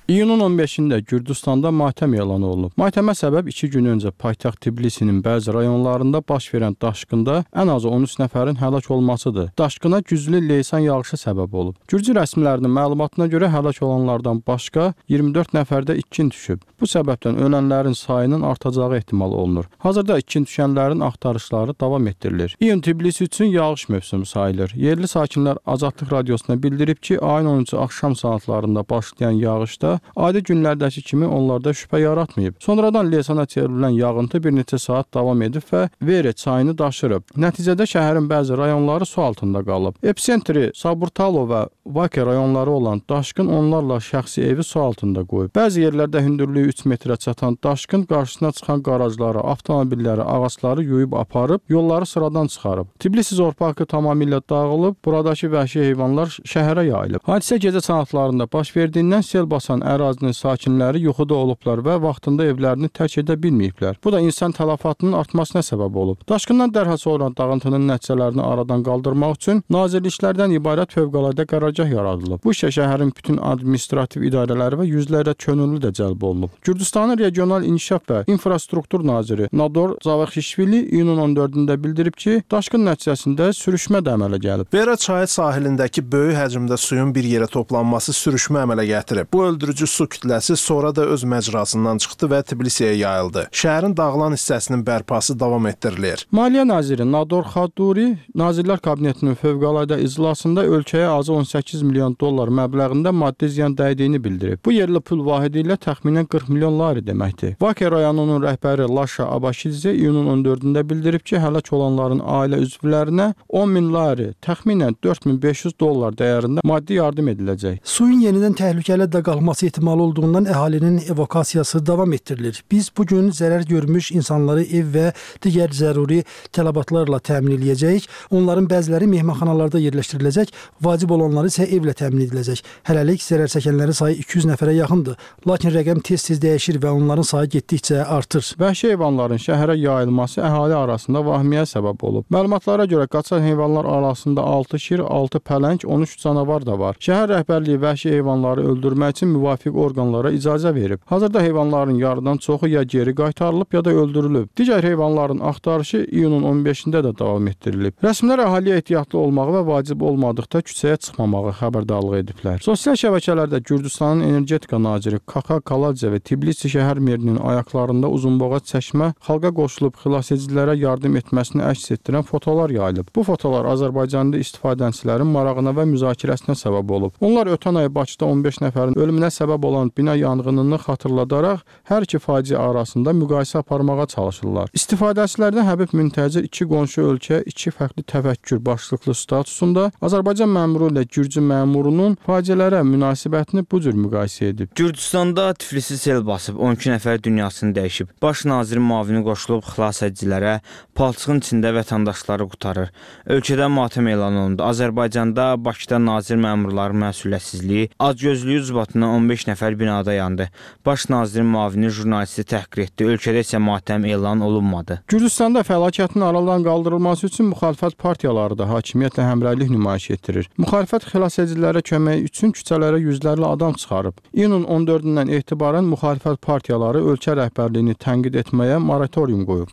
İyunun 15-də Gürcüstanda matəm elan olunub. Matəmə səbəb 2 gün öncə paytaxt Tbilisinin bəzi rayonlarında baş verən daşqında ən azı 13 nəfərin həlak olmasıdır. Daşqına güclü leysan yağışı səbəb olub. Gürcü rəsmilərinin məlumatına görə həlak olanlardan başqa 24 nəfərdə itkin düşüb. Bu səbəbdən ölənlərin sayının artacağı ehtimal olunur. Hazırda itkin düşənlərin axtarışları davam etdirilir. İyun Tbilisi üçün yağış mövsümü sayılır. Yerli sakinlər Azadlıq Radiosuna bildirib ki, ayın 13-cü axşam saatlarında başlayan yağışda adi günlərdəki kimi onlarda şübhə yaratmayıb. Sonradan leysana çevrilən yağıntı bir neçə saat davam edib və Vere çayını daşırıb. Nəticədə şəhərin bəzi rayonları su altında qalıb. Epsentri Saburtalo və Vake rayonları olan daşqın onlarla şəxsi evi su altında qoyub. Bəzi yerlərdə hündürlüyü 3 metrə çatan daşqın qarşısına çıxan qarajları, avtomobilləri, ağacları yuyub aparıb, yolları sıradan çıxarıb. Tbilisi zorparkı tamamilə dağılıb, buradakı vəhşi heyvanlar şəhərə yayılıb. Hadisə gecə saatlarında baş verdiyindən sel basan ərazinin sakinləri yuxuda olublar və vaxtında evlərini tərk edə bilməyiblər. Bu da insan tələfatının artmasına səbəb olub. Daşqından dərhal sonra dağıntının nəticələrini aradan qaldırmaq üçün nazirliklərdən ibarət fövqəladə qərargah yaradılıb. Bu işə şəhərin bütün administrativ idarələri və yüzlərlə könüllü də cəlb olunub. Gürcüstanın regional inkişaf və infrastruktur naziri Nador Zavaxişvili iyunun 14-də bildirib ki, daşqın nəticəsində sürüşmə də əmələ gəlib. Vera çayı sahilindəki böyük həcmdə suyun bir yerə toplanması sürüşmə əmələ gətirib. Bu öldürücü su kütləsi sonra da öz məcrasından çıxdı və Tbilisiyə yayıldı. Şəhərin dağılan hissəsinin bərpası davam etdirilir. Maliyyə naziri Nador Xaduri Nazirlər Kabinetinin fövqəladə iclasında ölkəyə azı 18 milyon dollar məbləğində maddi ziyan dəydiyini bildirib. Bu yerli pul vahidi ilə təxminən 40 milyon lari deməkdir. Vake rayonunun rəhbəri Laşa Abaşidze iyunun 14-də bildirib ki, həlak olanların ailə üzvlərinə 10 min lari, təxminən 4500 dollar dəyərində maddi yardım ediləcək. Suyun yenidən təhlükəli də qalması ehtimalı olduğundan əhalinin evakasiyası davam etdirilir. Biz bugün zərər görmüş insanları ev və digər zəruri tələbatlarla təmin edəcəyik. Onların bəziləri mehmanxanalarda yerləşdiriləcək, vacib olanları isə evlə təmin ediləcək. Hələlik zərər çəkənlərin sayı 200 nəfərə yaxındır. Lakin rəqəm tez-tez dəyişir və onların sayı getdikcə artır. Vəhşi heyvanların şəhərə yayılması əhali arasında vahmiyə səbəb olub. Məlumatlara görə qaçan heyvanlar arasında 6 şir, 6 pələng, 13 canavar da var. Şəhər rəhbərliyi vəhşi heyvanları öldürmək üçün müvafiq orqanlara icazə verib. Hazırda heyvanların yarıdan çoxu ya geri qaytarılıb ya da öldürülüb. Digər heyvanların axtarışı iyunun 15-də də davam etdirilib. Rəsmilər əhaliyə ehtiyatlı olmağı və vacib olmadıqda küçəyə çıxmamağı xəbərdarlıq ediblər. Sosial şəbəkələrdə Gürcüstanın energetika naziri Kaka Kaladze və Tbilisi şəhər merinin ayaqlarında uzunboğaz çəkmə xalqa qoşulub xilasedicilərə yardım etməsini əks etdirən fotolar yayılıb. Bu fotolar Azərbaycanda istifadəçilərin marağına və müzakirəsinə səbəb olub. Onlar ötən ay Bakıda 15 nəfərin ölümünə səbəb olan bina yanğınını xatırladaraq hər iki faciə arasında müqayisə aparmağa çalışırlar. İstifadəçilərdən Həbib Müntəzir iki qonşu ölkə, iki fərqli təfəkkür başlıqlı statusunda Azərbaycan məmuru ilə Gürcü məmurunun faciələrə münasibətini bu cür müqayisə edib. Gürcüstanda Tiflisi sel basıb 12 nəfər dünyasını dəyişib. Baş nazir müavini qoşulub xilasedicilərə palçığın içində vətəndaşları qurtarır. Ölkədə matəm elan olundu. Azərbaycanda Bakıda nazir məmurları məsuliyyətsizliyi, acgözlüyü ucbatına 15 nəfər binada yandı. Baş nazir müavini jurnalisti təhqir etdi. Ölkədə isə matəm elan olunmadı. Gürcüstanda fəlakətin aradan qaldırılması üçün müxalifət partiyaları da hakimiyyətlə həmrəylik nümayiş etdirir. Müxalifət xilasedicilərə kömək üçün küçələrə yüzlərlə adam çıxarıb. İyunun 14-dən etibarən müxalifət partiyaları ölkə rəhbərliyini tənqid etməyə moratorium qoyub.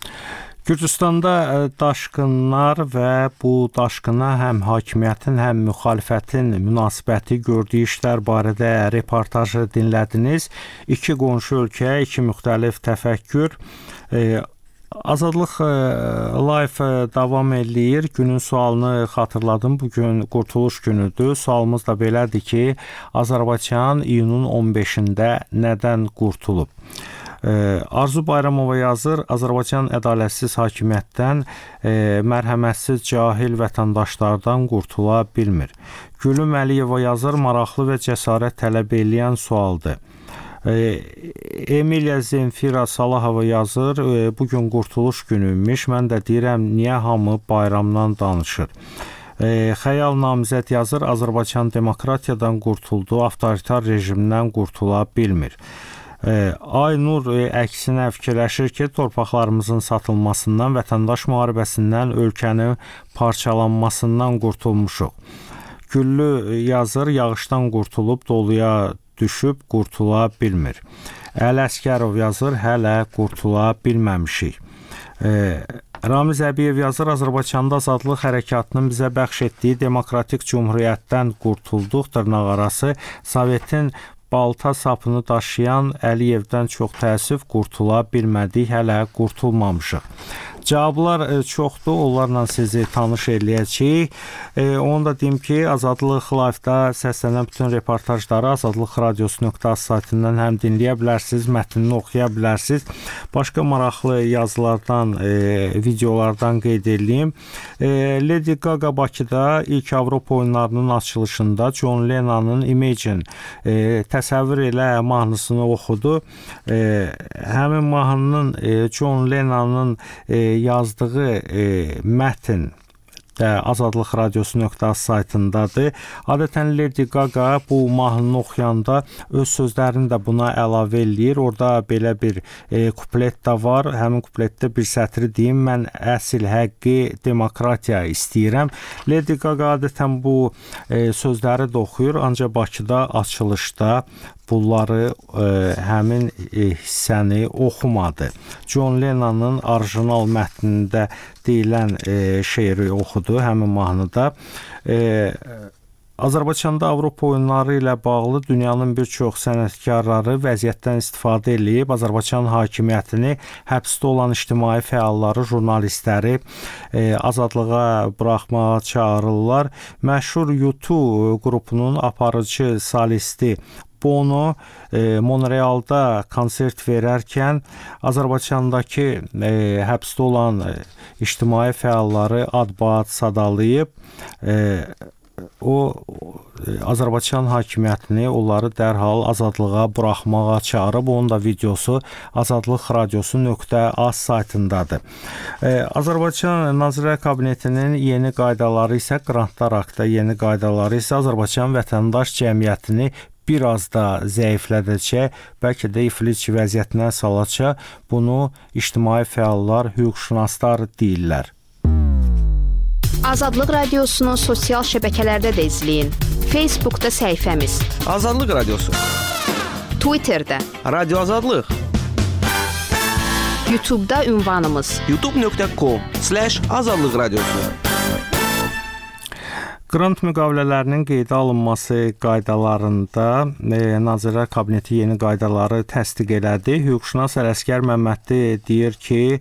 Gürcüstanda daşqınlar və bu daşqına həm hakimiyyətin, həm müxalifətin münasibəti, gördüyü işlər barədə reportajı dinlədiniz. İki qonşu ölkə, iki müxtəlif təfəkkür. Azadlıq Live davam eləyir. Günün sualını xatırladım. Bugün Qurtuluş günüdür. Sualımız da belədir ki, Azərbaycan iyunun 15-də nədən qurtulub? Arzu Bayramova yazır, Azərbaycan ədalətsiz hakimiyyətdən, mərhəmətsiz cahil vətəndaşlardan qurtula bilmir. Gülüm Əliyeva yazır, maraqlı və cəsarət tələb eləyən sualdır. Emiliya Zemfira Salahova yazır, bugün qurtuluş günüymüş, mən də deyirəm, niyə hamı bayramdan danışır? Xəyal Namizəd yazır, Azərbaycan demokratiyadan qurtuldu, avtoritar rejimdən qurtula bilmir. Aynur əksinə fikirləşir ki, torpaqlarımızın satılmasından, vətəndaş müharibəsindən, ölkənin parçalanmasından qurtulmuşuq. Güllü yazır, yağışdan qurtulub doluya düşüb qurtula bilmir. Əli Əskərov yazır, hələ qurtula bilməmişik. Ramiz Əbiyev yazır, Azərbaycanda azadlıq hərəkatının bizə bəxş etdiyi demokratik cümhuriyyətdən qurtulduq, dırnaqarası Sovetin balta sapını daşıyan Əliyevdən çox təəssüf, qurtula bilmədik, hələ qurtulmamışıq. Cavablar çoxdur, onlarla sizi tanış eləyəcəyik. Onu da deyim ki, Azadlıq Live-da səslənən bütün reportajları azadlıqradiosu.az saytından həm dinləyə bilərsiniz, mətnini oxuya bilərsiniz. Başqa maraqlı yazılardan, videolardan qeyd edeyim. Lady Gaga Bakıda ilk Avropa oyunlarının açılışında John Lennon'ın Imagine təsəvvür elə mahnısını oxudu. Həmin mahnının John Lennon'ın yazdığı mətn də Azadlıq Radiosu.az saytındadır. Adətən Lady Gaga bu mahnını oxuyanda öz sözlərini də buna əlavə eləyir. Orada belə bir kuplet də var. Həmin kupletdə bir sətri deyim, mən əsl həqqi demokratiya istəyirəm. Lady Gaga adətən bu sözləri də oxuyur, ancaq Bakıda açılışda bunları həmin hissəni oxumadı. John Lennon'ın orijinal mətnində deyilən şeiri oxudu həmin mahnıda. Azərbaycanda Avropa oyunları ilə bağlı dünyanın bir çox sənətkarları vəziyyətdən istifadə edib Azərbaycan hakimiyyətini həbsdə olan ictimai fəalları, jurnalistləri azadlığa buraxmağa çağırırlar. Məşhur YouTube qrupunun aparıcı solisti Bono Montrealda konsert verərkən Azərbaycandakı həbsdə olan ictimai fəalları ad-baad sadalayıb, o Azərbaycan hakimiyyətini onları dərhal azadlığa buraxmağa çağırıb. Onun da videosu azadlıqradiosu.az saytındadır. Azərbaycan Nazirlər Kabinetinin yeni qaydaları isə, Qrantlar Aktda yeni qaydaları isə Azərbaycan vətəndaş cəmiyyətini biraz da zəiflədəcək, bəlkə də iflic vəziyyətinə salacaq. Bunu ictimai fəallar, hüquqşünaslar deyirlər. Azadlıq Radiosunu sosial şəbəkələrdə də izləyin. Facebookda səhifəmiz Azadlıq Radiosu, Twitterdə Radio Azadlıq, YouTube'da ünvanımız youtube.com/Azadlıq Radiosu. Qrant müqavilələrinin qeydə alınması qaydalarında Nazirlər Kabineti yeni qaydaları təsdiq elədi. Hüquqşünas Ələsgər Məmmədli deyir ki,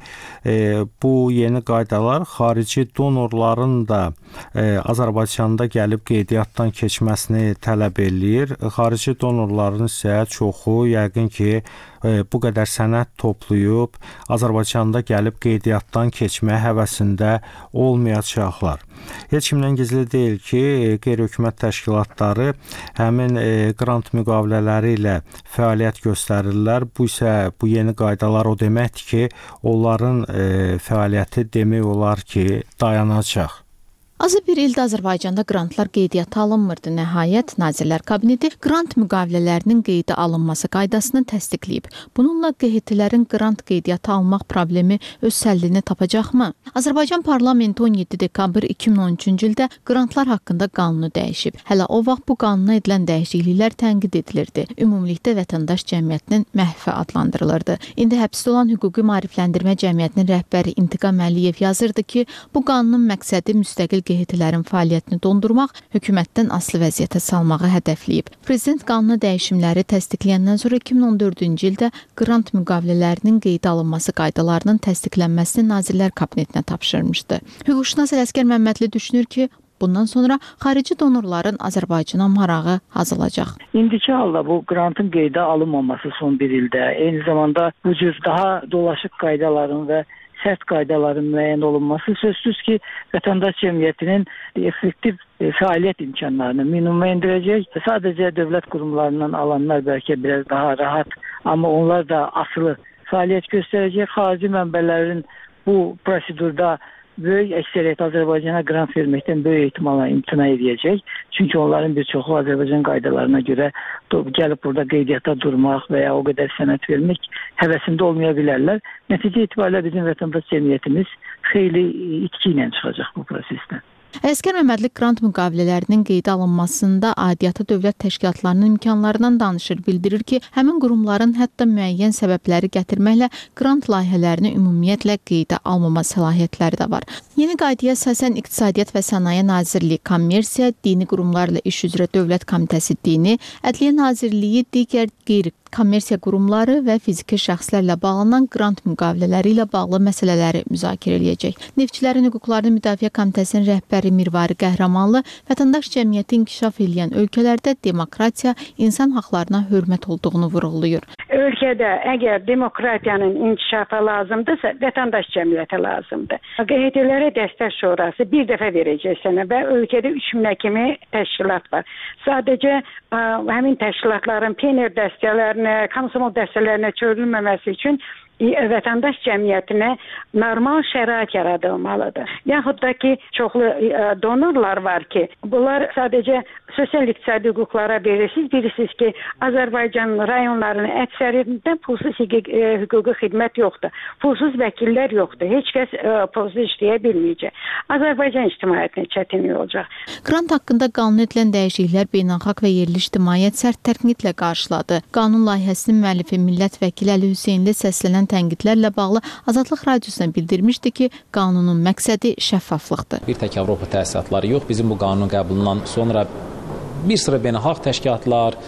bu yeni qaydalar xarici donorların da Azərbaycanda gəlib qeydiyyatdan keçməsini tələb eləyir. Xarici donorların isə çoxu yəqin ki, bu qədər sənəd toplayıb Azərbaycanda gəlib qeydiyyatdan keçməyə həvəsində olmayacaqlar. Heç kimdən gizli deyil ki, qeyri-hökumət təşkilatları həmin qrant müqavilələri ilə fəaliyyət göstərirlər. Bu isə bu yeni qaydalar o deməkdir ki, onların fəaliyyəti demək olar ki, dayanacaq. Azı bir ildə Azərbaycanda qrantlar qeydiyyata alınmırdı. Nəhayət, Nazirlər Kabineti qrant müqavilələrinin qeydə alınması qaydasını təsdiqləyib. Bununla QHT-lərin qrant qeydiyyata almaq problemi öz həllini tapacaqmı? Azərbaycan Parlamenti 17 dekabr 2013-cü ildə qrantlar haqqında qanunu dəyişib. Hələ o vaxt bu qanuna edilən dəyişikliklər tənqid edilirdi. Ümumilikdə vətəndaş cəmiyyətinin məhvi adlandırılırdı. İndi həbsdə olan Hüquqi Maarifləndirmə Cəmiyyətinin rəhbəri İntiqam Əliyev yazırdı ki, bu qanunun məqsədi müstəqil QHT-lərin fəaliyyətini dondurmaq, hökumətdən asılı vəziyyətə salmağı hədəfləyib. Prezident qanuna dəyişimləri təsdiqləyəndən sonra 2014-cü ildə qrant müqavilələrinin qeydə alınması qaydalarının təsdiqlənməsini Nazirlər Kabinetinə tapşırmışdı. Hüquqşünas Ələsgər Məmmədli düşünür ki, bundan sonra xarici donorların Azərbaycana marağı azalacaq. İndiki halda bu qrantın qeydə alınmaması son bir ildə, eyni zamanda bu cür daha dolaşıq qaydaların və sərt qaydaların müəyyən olunması sözsüz ki, vətəndaş cəmiyyətinin effektiv fəaliyyət imkanlarını minimuma endirəcək. Sadəcə dövlət qurumlarından alanlar bəlkə biraz daha rahat, amma onlar da asılı fəaliyyət göstərəcək. Xarici mənbələrin bu prosedurda böyük əksəriyyət Azərbaycana qrant verməkdən böyük ehtimalla imtina edəcək. Çünki onların bir çoxu Azərbaycan qaydalarına görə gəlib burada qeydiyyata durmaq və ya o qədər sənəd vermək həvəsində olmaya bilərlər. Nəticə itibarilə bizim vətəndaş cəmiyyətimiz xeyli itki ilə çıxacaq bu prosesdən. Ələsgər Məmmədli qrant müqavilələrinin qeydə alınmasında aidiyyatı dövlət təşkilatlarının imkanlarından danışır. Bildirir ki, həmin qurumların hətta müəyyən səbəbləri gətirməklə qrant layihələrini ümumiyyətlə qeydə almama səlahiyyətləri də var. Yeni qaydaya əsasən İqtisadiyyat və Sənaye Nazirliyi, Kommersiya, Dini Qurumlarla İş üzrə Dövlət Komitəsi Dini, Ədliyyə Nazirliyi, digər qeyri-kommersiya qurumları və fiziki şəxslərlə bağlanan qrant müqavilələri ilə bağlı məsələləri müzakirə edəcək. Neftçilərin hüquqlarını müdafiə komitəsinin rəhbəri Mirvari Qəhrəmanlı vətəndaş cəmiyyəti inkişaf edən ölkələrdə demokratiya, insan haqlarına hörmət olduğunu vurğulayır. Ölkədə əgər demokratiyanın inkişafı lazımdırsa, vətəndaş cəmiyyəti lazımdır. QHT-lərə dəstək şurası bir dəfə verəcək sənə və ölkədə 3000 kimi təşkilat var. Sadəcə həmin təşkilatların pioner dəstələrinə, komsomol dəstələrinə çevrilməməsi üçün vətəndaş cəmiyyətinə normal şərait yaradılmalıdır. Yaxud da ki, çoxlu donorlar var ki, bunlar sadəcə sosial-iqtisadi hüquqlara verirsiniz. Bilirsiniz ki, Azərbaycan rayonlarının əksəriyyətində pulsuz hüquqi xidmət yoxdur. Pulsuz vəkillər yoxdur. Heç kəs pulsuz işləyə bilməyəcək. Azərbaycan ictimaiyyətinə çətinlik olacaq. Qrant haqqında qanun edilən dəyişikliklər beynəlxalq və yerli ictimaiyyət sərt tənqidlə qarşıladı. Qanun layihəsinin müəllifi millət vəkili Əli Hüseynli səslənən tənqidlərlə bağlı Azadlıq Radiosuna bildirmişdi ki, qanunun məqsədi şəffaflıqdır. Bir tək Avropa təsisatları yox, bizim bu qanunun qəbulundan sonra bir sıra beynəlxalq təşkilatlar,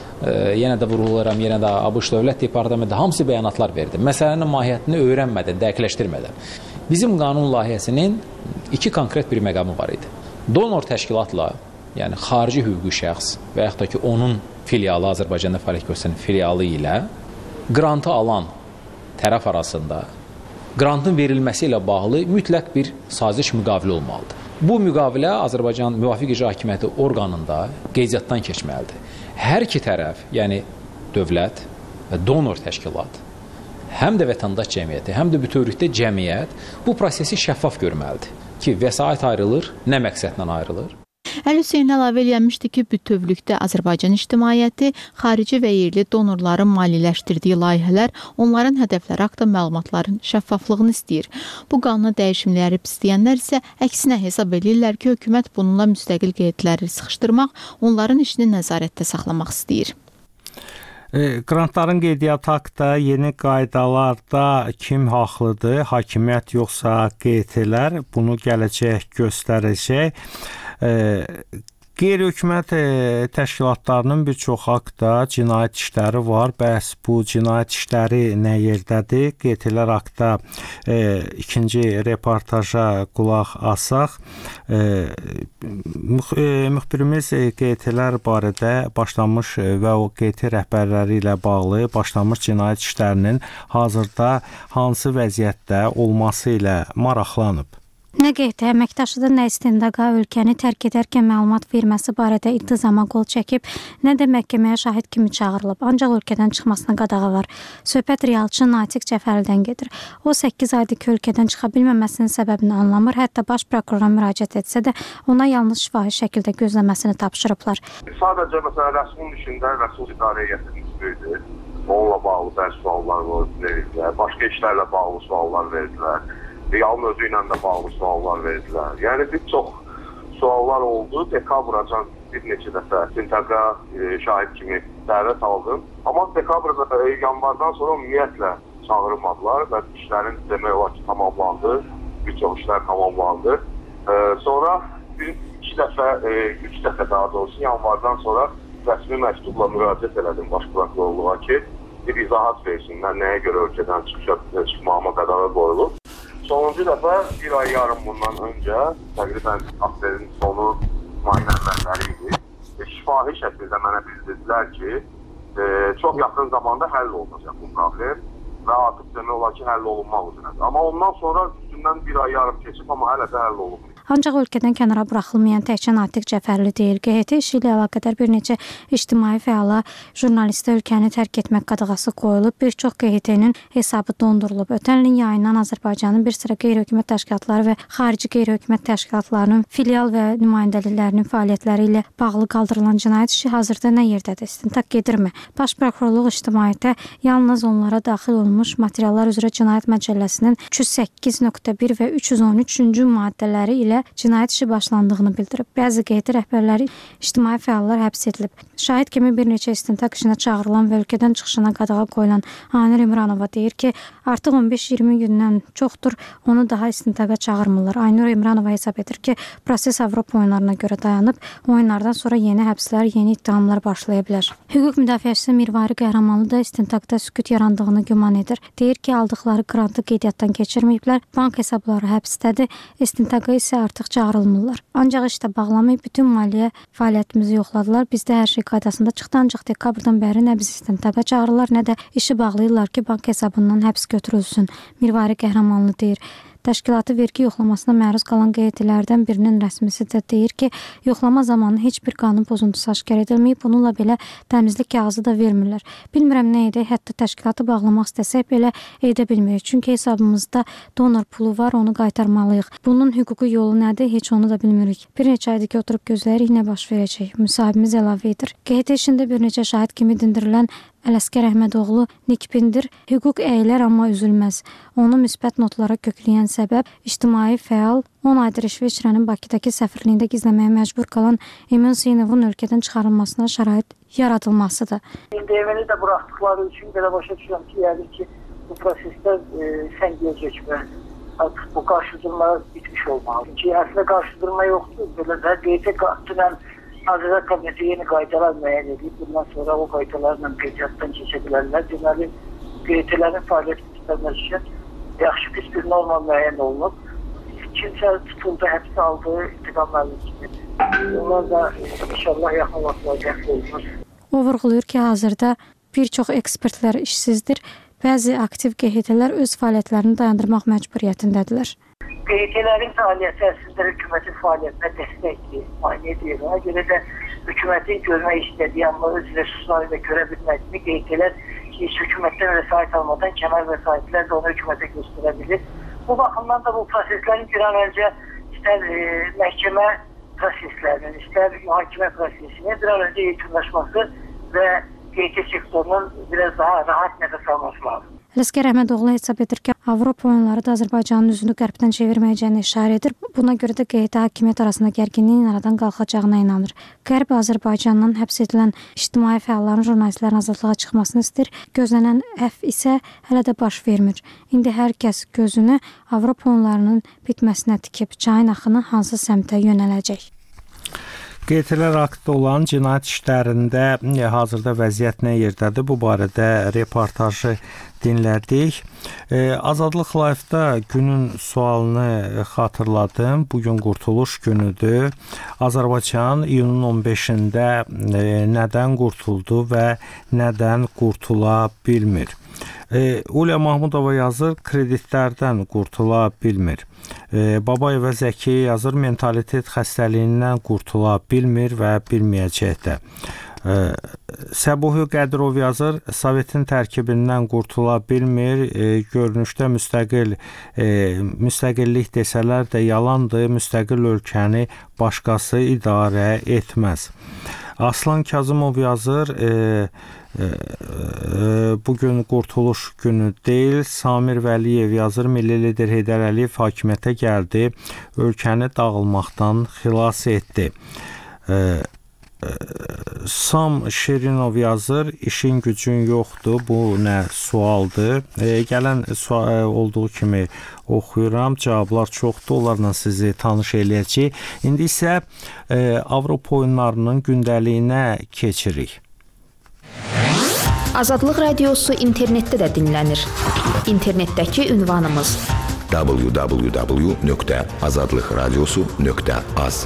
yenə də vurğularam, yenə də ABŞ Dövlət Departamenti hamısı bəyanatlar verdi. Məsələnin mahiyyətini öyrənmədən, dəqiqləşdirmədən. Bizim qanun layihəsinin iki konkret bir məqamı var idi. Donor təşkilatla, yəni xarici hüquqi şəxs və yaxud da ki, onun filialı, Azərbaycanda fəaliyyət göstərən filialı ilə qrantı alan tərəf arasında qrantın verilməsi ilə bağlı mütləq bir saziş müqavilə olmalıdır. Bu müqavilə Azərbaycan Müvafiq İcra Hakimiyyəti orqanında qeydiyyatdan keçməlidir. Hər iki tərəf, yəni dövlət və donor təşkilat, həm də vətəndaş cəmiyyəti, həm də bütövlükdə cəmiyyət bu prosesi şəffaf görməlidir ki, vəsait ayrılır, nə məqsədlə ayrılır? Əli Hüseyn əlavə eləmişdi ki, bütövlükdə Azərbaycan ictimaiyyəti xarici və yerli donorların maliyyələşdirdiyi layihələr onların hədəfləri haqqında məlumatların şəffaflığını istəyir. Bu qanuna dəyişimləri istəyənlər isə əksinə hesab edirlər ki, hökumət bununla müstəqil qeydləri sıxışdırmaq, onların işini nəzarətdə saxlamaq istəyir. Qrantların qeydiyyatı haqqında yeni qaydalarda kim haqlıdır, hakimiyyət yoxsa QT-lər, bunu gələcək göstərəcək. Qeyri-hökumət təşkilatlarının bir çox haqqında cinayət işləri var. Bəs bu cinayət işləri nə yerdədir? QT-lər haqqında ikinci reportaja qulaq asaq. Müxbirimiz QT-lər barədə başlanmış və o QT rəhbərləri ilə bağlı başlanmış cinayət işlərinin hazırda hansı vəziyyətdə olması ilə maraqlanıb. Nə QT əməkdaşıdır, nə istintaqa ölkəni tərk edərkən məlumat verməsi barədə iltizama qol çəkib, nə də məhkəməyə şahid kimi çağırılıb. Ancaq ölkədən çıxmasına qadağı var. Söhbət realçı Natiq Cəfərlidən gedir. O 8 aydır ki, ölkədən çıxa bilməməsinin səbəbini anlamır. Hətta baş prokurora müraciət etsə də ona yalnız şifahi şəkildə gözləməsini tapşırıblar. Sadəcə məsələn rəsmin dışında rəsul idarə heyətinin üzvüydür. Onunla bağlı bəzi suallar verdilər. Başqa işlərlə bağlı suallar verdilər. Realın özü ilə də bağlı suallar verdilər. Yəni bir çox suallar oldu. Dekabracan bir neçə dəfə istintaqa şahid kimi dəvət aldım. Amma yanvardan sonra ümumiyyətlə çağırmadılar və işlərin demək olar ki, tamamlandı. Bir çox işlər tamamlandı. Sonra üç dəfə daha doğrusu yanvardan sonra rəsmi məktubla müraciət elədim baş prokurorluğa ki, bir izahat versinlər, nəyə görə ölkədən çıxmağıma qadağa qoyulub. Sonuncu dəfə bir ay yarım bundan öncə, təqribən aprelin sonu mayın əvvəlləri idi. Şifahi şəkildə mənə bildirdilər ki, çox yaxın zamanda həll olunacaq bu problem və artıq demək olar ki, həll olunmaq üzrədir. Amma ondan sonra üstündən bir ay yarım keçib, amma hələ də həll olunmuyor. Ancaq ölkədən kənara buraxılmayan təkcə Natiq Cəfərli deyil. QHT işi ilə əlaqədar bir neçə ictimai fəala jurnalistə ölkəni tərk etmək qadağası qoyulub. Bir çox QHT-nin hesabı dondurulub. Ötən ilin yayından Azərbaycanın bir sıra qeyri-hökumət təşkilatları və xarici qeyri-hökumət təşkilatlarının filial və nümayəndəliklərinin fəaliyyətləri ilə bağlı qaldırılan cinayət işi hazırda nə yerdədir? İstintaq gedirmi? Baş prokurorluq ictimaiyyətə yalnız onlara daxil olmuş materiallar üzrə Cinayət Məcəlləsinin 308.1 və 313-cü maddələri ilə ilə cinayət işi başlandığını bildirib. Bəzi QHT rəhbərləri, ictimai fəallar həbs edilib. Şahid kimi bir neçə istintaq işinə çağırılan və ölkədən çıxışına qadağa qoyulan Aynur İmranova deyir ki, artıq 15-20 gündən çoxdur onu daha istintaqa çağırmırlar. Aynur İmranova hesab edir ki, proses Avropa oyunlarına görə dayanıb, oyunlardan sonra yeni həbslər, yeni ittihamlar başlaya bilər. Hüquq müdafiəçisi Mirvari Qəhrəmanlı da istintaqda sükut yarandığını güman edir. Deyir ki, aldıqları grantı qeydiyyatdan keçirməyiblər, bank hesabları həbsdədir, istintaqa isə artıq çağırılmırlar. Ancaq işlə bağlamayıb bütün maliyyə fəaliyyətimizi yoxladılar. Bizdə hər şey qaydasında çıxdı, ancaq dekabrdan bəri nə biz istintaqa çağırırlar, nə də işi bağlayırlar ki, bank hesabından həbs götürülsün. Mirvari Qəhrəmanlı deyir. Təşkilatı vergi yoxlamasına məruz qalan QHT-lərdən birinin rəsmisi də deyir ki, yoxlama zamanı heç bir qanun pozuntusu aşkar edilməyib, bununla belə təmizlik kağızı da vermirlər. Bilmirəm nə edək, hətta təşkilatı bağlamaq istəsək belə edə bilmirik. Çünki hesabımızda donor pulu var, onu qaytarmalıyıq. Bunun hüquqi yolu nədir, heç onu da bilmirik. Bir neçə aydır ki, oturub gözləyirik, nə baş verəcək. Müsahibimiz əlavə edir. QHT işində bir neçə şahid kimi dindirilən Ələsgər Əhmədoğlu Nikbindir. Hüquq əyilər, amma üzülməz. Onu müsbət notlara kökləyən səbəb ictimai fəal 10 aydır İsveçrənin Bakıdakı səfirliyində gizləməyə məcbur qalan Emin Hüseynovun ölkədən çıxarılmasına şərait yaradılmasıdır. Emini də buraxdıqları üçün belə başa düşürəm ki, yəni ki, bu prosesdə səngiyəcək və artıq bu qarşıdurma bitmiş olmalı. Çünki əslində qarşıdurma yoxdur. Belə də QHT dünən Nazirlər Kabineti yeni qaydalar müəyyən edib. Bundan sonra o qaydalarla qeydiyyatdan keçə bilərlər. Deməli, QHT-lərin fəaliyyət göstərməsi üçün yaxşı pis bir norma müəyyən olunub. Kimsə tutuldu, həbsə aldı, intiqam müəllimi. Bunlar da inşallah yaxın vaxtlar qəbul olunur. O vurğulayır ki, hazırda bir çox ekspertlər işsizdir. Bəzi aktiv QHT-lər öz fəaliyyətlərini dayandırmaq məcburiyyətindədirlər. QHT-lərin fəaliyyəti əslində hökumətin fəaliyyətinə dəstəkdir, müayinə edir. Ona görə də hökumətin görmək istədiyi, amma öz resursları da görə bilmədiyini QHT-lər heç hökumətdən vəsait almadan kənar vəsaitlər də onu hökumətə göstərə bilir. Bu baxımdan da bu proseslərin bir an öncə istər məhkəmə proseslərinin, istər mühakimə prosesinin bir an öncə yekunlaşması və QHT sektorunun biraz daha rahat nəfəs alması lazım. Ələsgər Əhmədoğlu hesab edir ki, Avropa oyunları da Azərbaycanın üzünü qərbdən çevirməyəcəyini işarə edir. Buna görə də QHT hakimiyyət arasında gərginliyin aradan qalxacağına inanır. Qərb Azərbaycandan həbs edilən ictimai fəalların, jurnalistlərin azadlığa çıxmasını istəyir. Gözlənən əfv isə hələ də baş vermir. İndi hər kəs gözünü Avropa oyunlarının bitməsinə tikib, çayın axını hansı səmtə yönələcək? QHT-lər haqqında olan cinayət işlərində hazırda vəziyyət nə yerdədir? Bu barədə reportajı dinlədik. Azadlıq Live-da günün sualını xatırladım. Bugün qurtuluş günüdür. Azərbaycan iyunun 15-də nədən qurtuldu və nədən qurtula bilmir? Ulya Mahmudova yazır, kreditlərdən qurtula bilmir. Babayev və Zəki yazır, mentalitet xəstəliyindən qurtula bilmir və bilməyəcək də. Səbuhi Qədirov yazır, Sovetin tərkibindən qurtula bilmir, görünüşdə müstəqillik desələr də yalandır, müstəqil ölkəni başqası idarə etməz. Aslan Kazımov yazır, bugün qurtuluş günü deyil. Samir Vəliyev yazır, milli lider Heydər Əliyev hakimiyyətə gəldi, ölkəni dağılmaqdan xilas etdi. Sam Şirinov yazır, işin gücün yoxdur, bu nə sualdır. Gələn sual olduğu kimi oxuyuram, cavablar çoxdur, onlarla sizi tanış eləyəcək. İndi isə Avropa oyunlarının gündəliyinə keçirik. Azadlıq Radiosu internetdə də dinlənir. İnternetdəki ünvanımız www.azadlıqradiosu.az.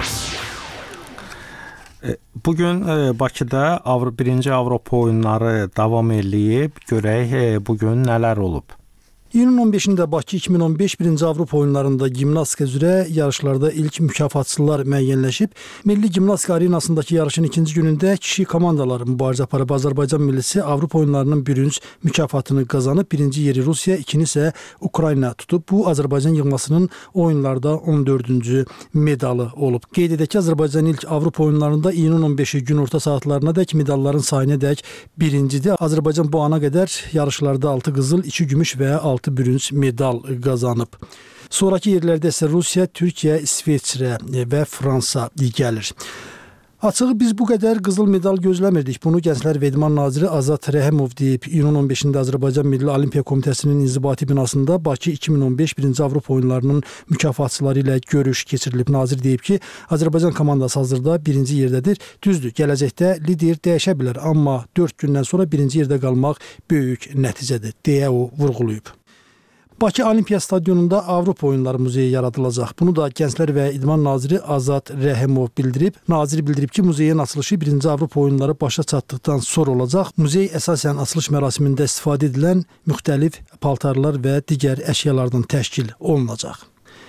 Bugün Bakıda 1-ci Avropa oyunları davam eləyib. Görək bugün nələr olub. İyunun 15-də Bakı 2015 1-ci Avropa oyunlarında gimnastika üzrə yarışlarda ilk mükafatçılar müəyyənləşib. Milli Gimnastika Arenasındakı yarışın ikinci günündə kişi komandalar mübarizə aparıb. Azərbaycan millisi Avropa oyunlarının bürünc mükafatını qazanıb. Birinci yeri Rusiya, ikinci isə Ukrayna tutub. Bu, Azərbaycan yığmasının oyunlarda 14-cü medalı olub. Qeyd edək ki, Azərbaycan ilk Avropa oyunlarında iyunun 15-i gün orta saatlarına dək medalların sayına dək birincidir. Azərbaycan bu ana qədər yarışlarda 6 qızıl, 2 gümüş və 6 bürünc medal qazanıb. Sonrakı yerlərdə isə Rusiya, Türkiyə, İsveçrə və Fransa gəlir. Açığı biz bu qədər qızıl medal gözləmirdik. Bunu Gənclər və İdman naziri Azad Rəhimov deyib. İyunun 15-də Azərbaycan Milli Olimpiya Komitəsinin inzibati binasında Bakı 2015 birinci Avropa oyunlarının mükafatçıları ilə görüş keçirilib. Nazir deyib ki, Azərbaycan komandası hazırda birinci yerdədir. Düzdür, gələcəkdə lider dəyişə bilər, amma 4 gündən sonra birinci yerdə qalmaq böyük nəticədir, deyə o vurğulayıb. Bakı Olimpiya Stadionunda Avropa Oyunları muzeyi yaradılacaq. Bunu da Gənclər və İdman naziri Azad Rəhimov bildirib. Nazir bildirib ki, muzeyin açılışı 1-ci Avropa Oyunları başa çatdıqdan sonra olacaq. Muzey əsasən açılış mərasimində istifadə edilən müxtəlif paltarlar və digər əşyalardan təşkil olunacaq.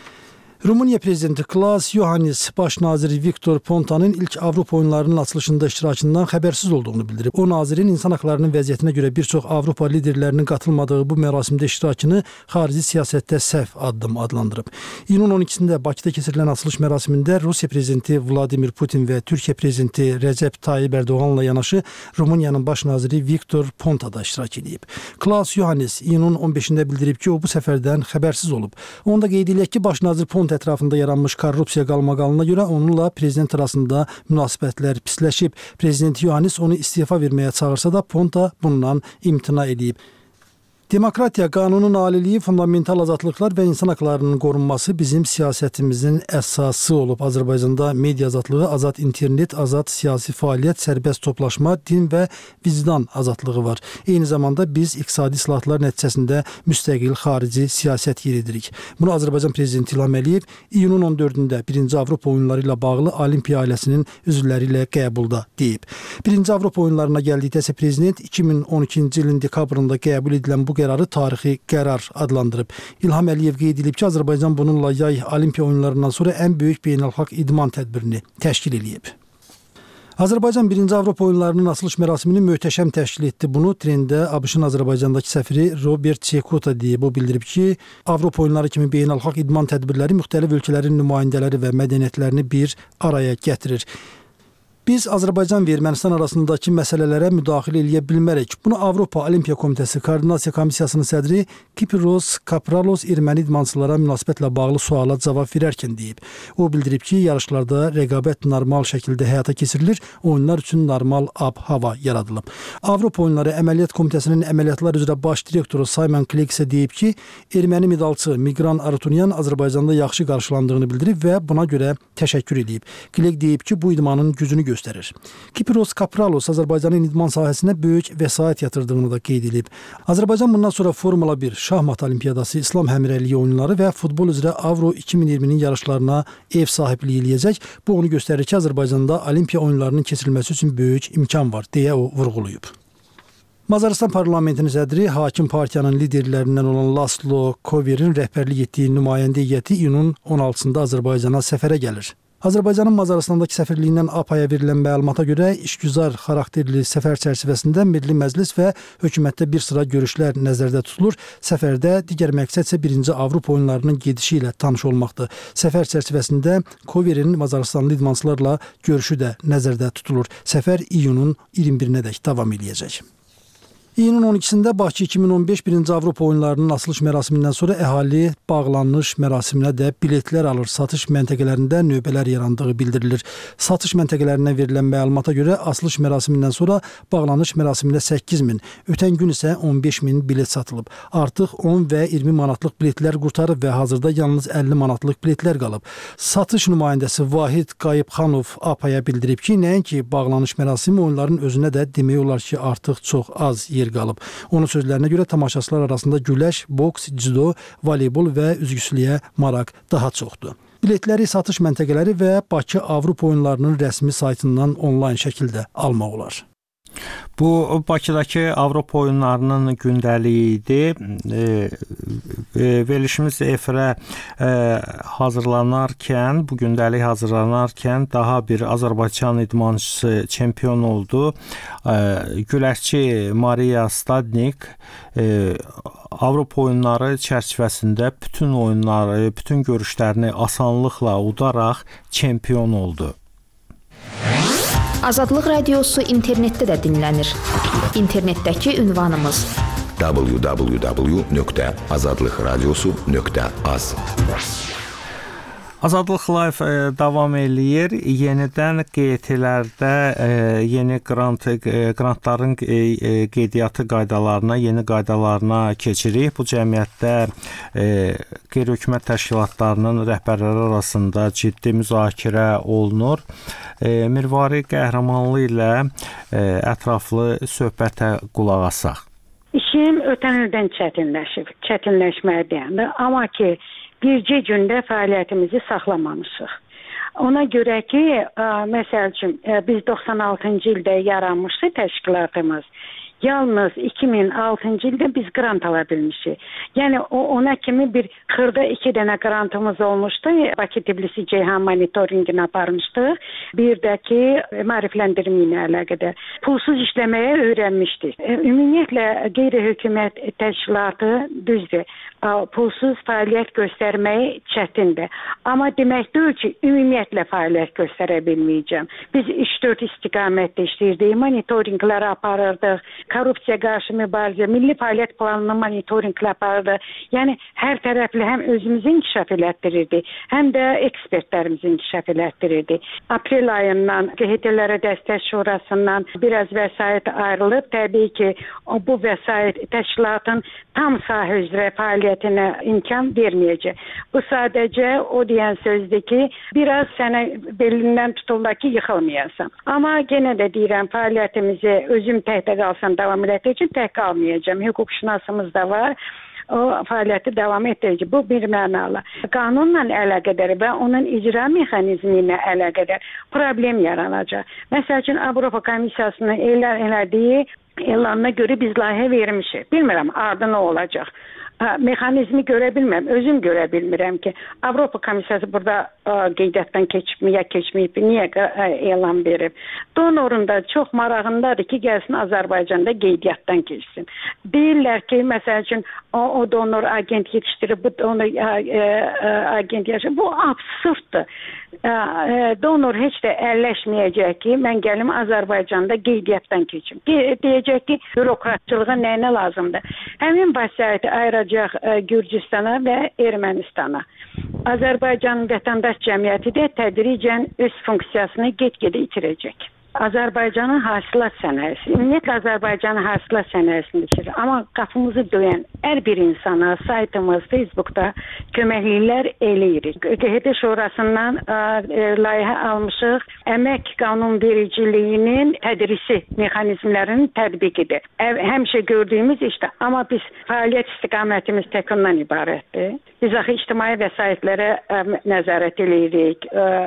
Rumıniya prezidenti Klaus Iohannis baş naziri Viktor Pontanın ilk Avropa oyunlarının açılışında iştirakından xəbərsiz olduğunu bildirib. O nazirin insan haqlarının vəziyyətinə görə bir çox Avropa liderlərinin qatılmadığı bu mərasimdə iştirakını xarici siyasətdə səhv addım adlandırıb. İyunun 12-sində Bakıda keçirilən açılış mərasimində Rusiya prezidenti Vladimir Putin və Türkiyə prezidenti Recep Tayyip Erdoğanla yanaşı Rumıniyanın baş naziri Viktor Ponta da iştirak edib. Klaus Iohannis iyunun 15-də bildirib ki, o bu səfərdən xəbərsiz olub. Onda qeyd edilək ki, baş nazir Ponta ətrafında yaranmış korrupsiya qalmaqalına görə onunla prezident arasında münasibətlər pisləşib. Prezident Iohannis onu istefa verməyə çağırsa da Ponta bundan imtina edib. Demokratiya, qanunun aliliyi, fundamental azadlıqlar və insan haqlarının qorunması bizim siyasətimizin əsası olub. Azərbaycanda media azadlığı, azad internet, azad siyasi fəaliyyət, sərbəst toplaşma, din və vicdan azadlığı var. Eyni zamanda biz iqtisadi islahatlar nəticəsində müstəqil xarici siyasət yeridirik. Bunu Azərbaycan prezidenti İlham Əliyev iyunun 14-də 1-ci Avropa oyunları ilə bağlı Olimpiya ailəsinin üzvləri ilə qəbulda deyib. 1-ci Avropa oyunlarına gəldikdə isə prezident 2012-ci ilin dekabrında qəbul edilən bu qərarı tarixi qərar adlandırıb. İlham Əliyev qeyd edib ki, Azərbaycan bununla yay Olimpiya oyunlarından sonra ən böyük beynəlxalq idman tədbirini təşkil edib. Azərbaycan 1-ci Avropa oyunlarının açılış mərasimini möhtəşəm təşkil etdi. Bunu trendə ABŞ-ın Azərbaycandakı səfiri Robert Çekota deyib. O bildirib ki, Avropa oyunları kimi beynəlxalq idman tədbirləri müxtəlif ölkələrin nümayəndələri və mədəniyyətlərini bir araya gətirir. Biz Azərbaycan və Ermənistan arasındakı məsələlərə müdaxilə eləyə bilmərik. Bunu Avropa Olimpiya Komitəsi Koordinasiya Komissiyasının sədri Kiprios Kapralos erməni idmançılara münasibətlə bağlı suala cavab verərkən deyib. O bildirib ki, yarışlarda rəqabət normal şəkildə həyata keçirilir, oyunlar üçün normal ab-hava yaradılıb. Avropa Oyunları Əməliyyat Komitəsinin əməliyyatlar üzrə baş direktoru Simon Clegg isə deyib ki, erməni medalçı Migran Arutunyan Azərbaycanda yaxşı qarşılandığını bildirib və buna görə təşəkkür edib. Clegg deyib ki, bu idmanın gücünü göstərir. Kiprios Kapralos Azərbaycanın idman sahəsinə böyük vəsait yatırdığını da qeyd edib. Azərbaycan bundan sonra Formula 1, şahmat olimpiyadası, İslam həmrəyliyi oyunları və futbol üzrə Avro 2020-nin yarışlarına ev sahibliyi eləyəcək. Bu onu göstərir ki, Azərbaycanda olimpiya oyunlarının keçirilməsi üçün böyük imkan var, deyə o vurğulayıb. Macaristan parlamentinin sədri hakim partiyanın liderlərindən olan Laslo Koverin rəhbərlik etdiyi nümayəndə heyəti iyunun 16-sında Azərbaycana səfərə gəlir. Azərbaycanın Macaristandakı səfirliyindən APAya verilən məlumata görə işgüzar xarakterli səfər çərçivəsində Milli Məclis və hökumətdə bir sıra görüşlər nəzərdə tutulur. Səfərdə digər məqsəd isə 1-ci Avropa oyunlarının gedişi ilə tanış olmaqdır. Səfər çərçivəsində Koverin Macaristanlı idmançılarla görüşü də nəzərdə tutulur. Səfər iyunun 21-nədək davam edəcək. İyunun 12-sində Bakı 2015 1-ci Avropa oyunlarının açılış mərasimindən sonra əhali bağlanış mərasiminə də biletlər alır. Satış məntəqələrində növbələr yarandığı bildirilir. Satış məntəqələrindən verilən məlumata görə açılış mərasimindən sonra bağlanış mərasiminə 8.000, ötən gün isə 15.000 bilet satılıb. Artıq 10 və 20 manatlıq biletlər qurtarıb və hazırda yalnız 50 manatlıq biletlər qalıb. Satış nümayəndəsi Vahid Qayıbxanov APAya bildirib ki, nəinki bağlanış mərasimi oyunların özünə də demək olar ki, artıq çox az yer qalıb. Onun sözlərinə görə tamaşaçılar arasında güləş, boks, judo, voleybol və üzgüçülüyə maraq daha çoxdur. Biletləri satış məntəqələri və Bakı Avropa oyunlarının rəsmi saytından onlayn şəkildə almaq olar. Bu Bakıdakı Avropa oyunlarının gündəliyi idi. Verilişimiz efirə hazırlanarkən, bu gündəlik hazırlanarkən daha bir Azərbaycan idmançısı çempion oldu. Güləşçi Mariya Stadnik Avropa oyunları çərçivəsində bütün oyunları, bütün görüşlərini asanlıqla udaraq çempion oldu. Azadlıq Radiosu internetdə də dinlənir. İnternetdəki ünvanımız www.azadlıqradiosu.az. Azadlıq Live davam eləyir. Yenidən QT-lərdə yeni qrantların qeydiyyatı qaydalarına, yeni qaydalarına keçirik. Bu cəmiyyətdə qeyri-hökumət təşkilatlarının rəhbərləri arasında ciddi müzakirə olunur. Mirvari Qəhrəmanlı ilə ətraflı söhbətə qulaq asaq. İşim ötən ildən çətinləşməkdədir. Amma ki bircə gündə fəaliyyətimizi saxlamamışıq. Ona görə ki, məsəl üçün biz 96-cı ildə yaranmışdı təşkilatımız. Yalnız 2006-cı ildə biz qrant ala bilmişik. Yəni ona kimi bir xırda 2 dənə qrantımız olmuşdu. Bakı-Tbilisi-Ceyhan monitorinqini aparmışdıq. Bir də ki, maarifləndirmə ilə əlaqədar pulsuz işləməyə öyrənmişdik. Ümumiyyətlə qeyri-hökumət təşkilatı düzdür. Pulsuz fəaliyyət göstərməyi çətindir. Amma demək deyil ki, ümumiyyətlə fəaliyyət göstərə bilməyəcəm. Biz 3-4 istiqamətdə işləyirdik, monitorinqlər aparırdıq, korrupsiya qarşı mübarizə, milli fəaliyyət planını monitorinqlə aparırdıq. Yəni, hər tərəfli həm özümüzü inkişaf elətdirirdik, həm də ekspertlərimizi inkişaf elətdirirdik. Aprel ayından QHT-lərə dəstək şurasından biraz vəsait ayrılıb, təbii ki, bu vəsait təşkilatın tam sahə üzrə fəaliyyətinə imkan verməyəcək. Bu sadəcə o deyən sözdür ki, biraz sənə belindən tutulda ki, yıxılmayasan. Amma yenə də deyirəm, fəaliyyətimizi özüm təhdə qalsam davam elətdirəcəm, tək qalmayacağım. Hüquqşünasımız da var. O fəaliyyəti davam etdirici. Bu bir mənalı. Qanunla əlaqədar və onun icra mexanizmi ilə əlaqədar problem yaranacaq. Məsəl üçün, Avropa Komissiyasının elədiyi elanına görə biz layihə vermişik. Bilmirəm, ardı nə olacaq. Mexanizmi görə bilmirəm, özüm görə bilmirəm ki, Avropa Komissiyası burada qeydiyyatdan keçməyib, niyə elan verib. Donorun da çox marağındadır ki, gəlsin Azərbaycanda qeydiyyatdan keçsin. Deyirlər ki, məsəl üçün, o donor agent yetişdirib, bu donor agent yetişdirib. Bu absurddur. Donor heç də əlləşməyəcək ki, mən gəlim Azərbaycanda qeydiyyatdan keçim. Deyəcək ki, bürokratçılığa nəyinə lazımdır. Həmin vəsaiti ayıracaq Gürcüstana və Ermənistana. Azərbaycanın vətəndaş cəmiyyəti də tədricən öz funksiyasını get-gedə itirəcək. Azərbaycanın hasilat sənayesi, ümumiyyətlə Azərbaycanın hasilat sənayesini içirir. Amma qapımızı döyən hər bir insana saytımız, Facebookda köməkliklər eləyirik. QHT Şurasından layihə almışıq, əmək qanunvericiliyinin tədrisi mexanizmlərinin tətbiqidir. Həmişə gördüyümüz işdə, amma biz fəaliyyət istiqamətimiz tək ondan ibarətdir. Biz axı ictimai vəsaitlərə nəzarət eləyirik.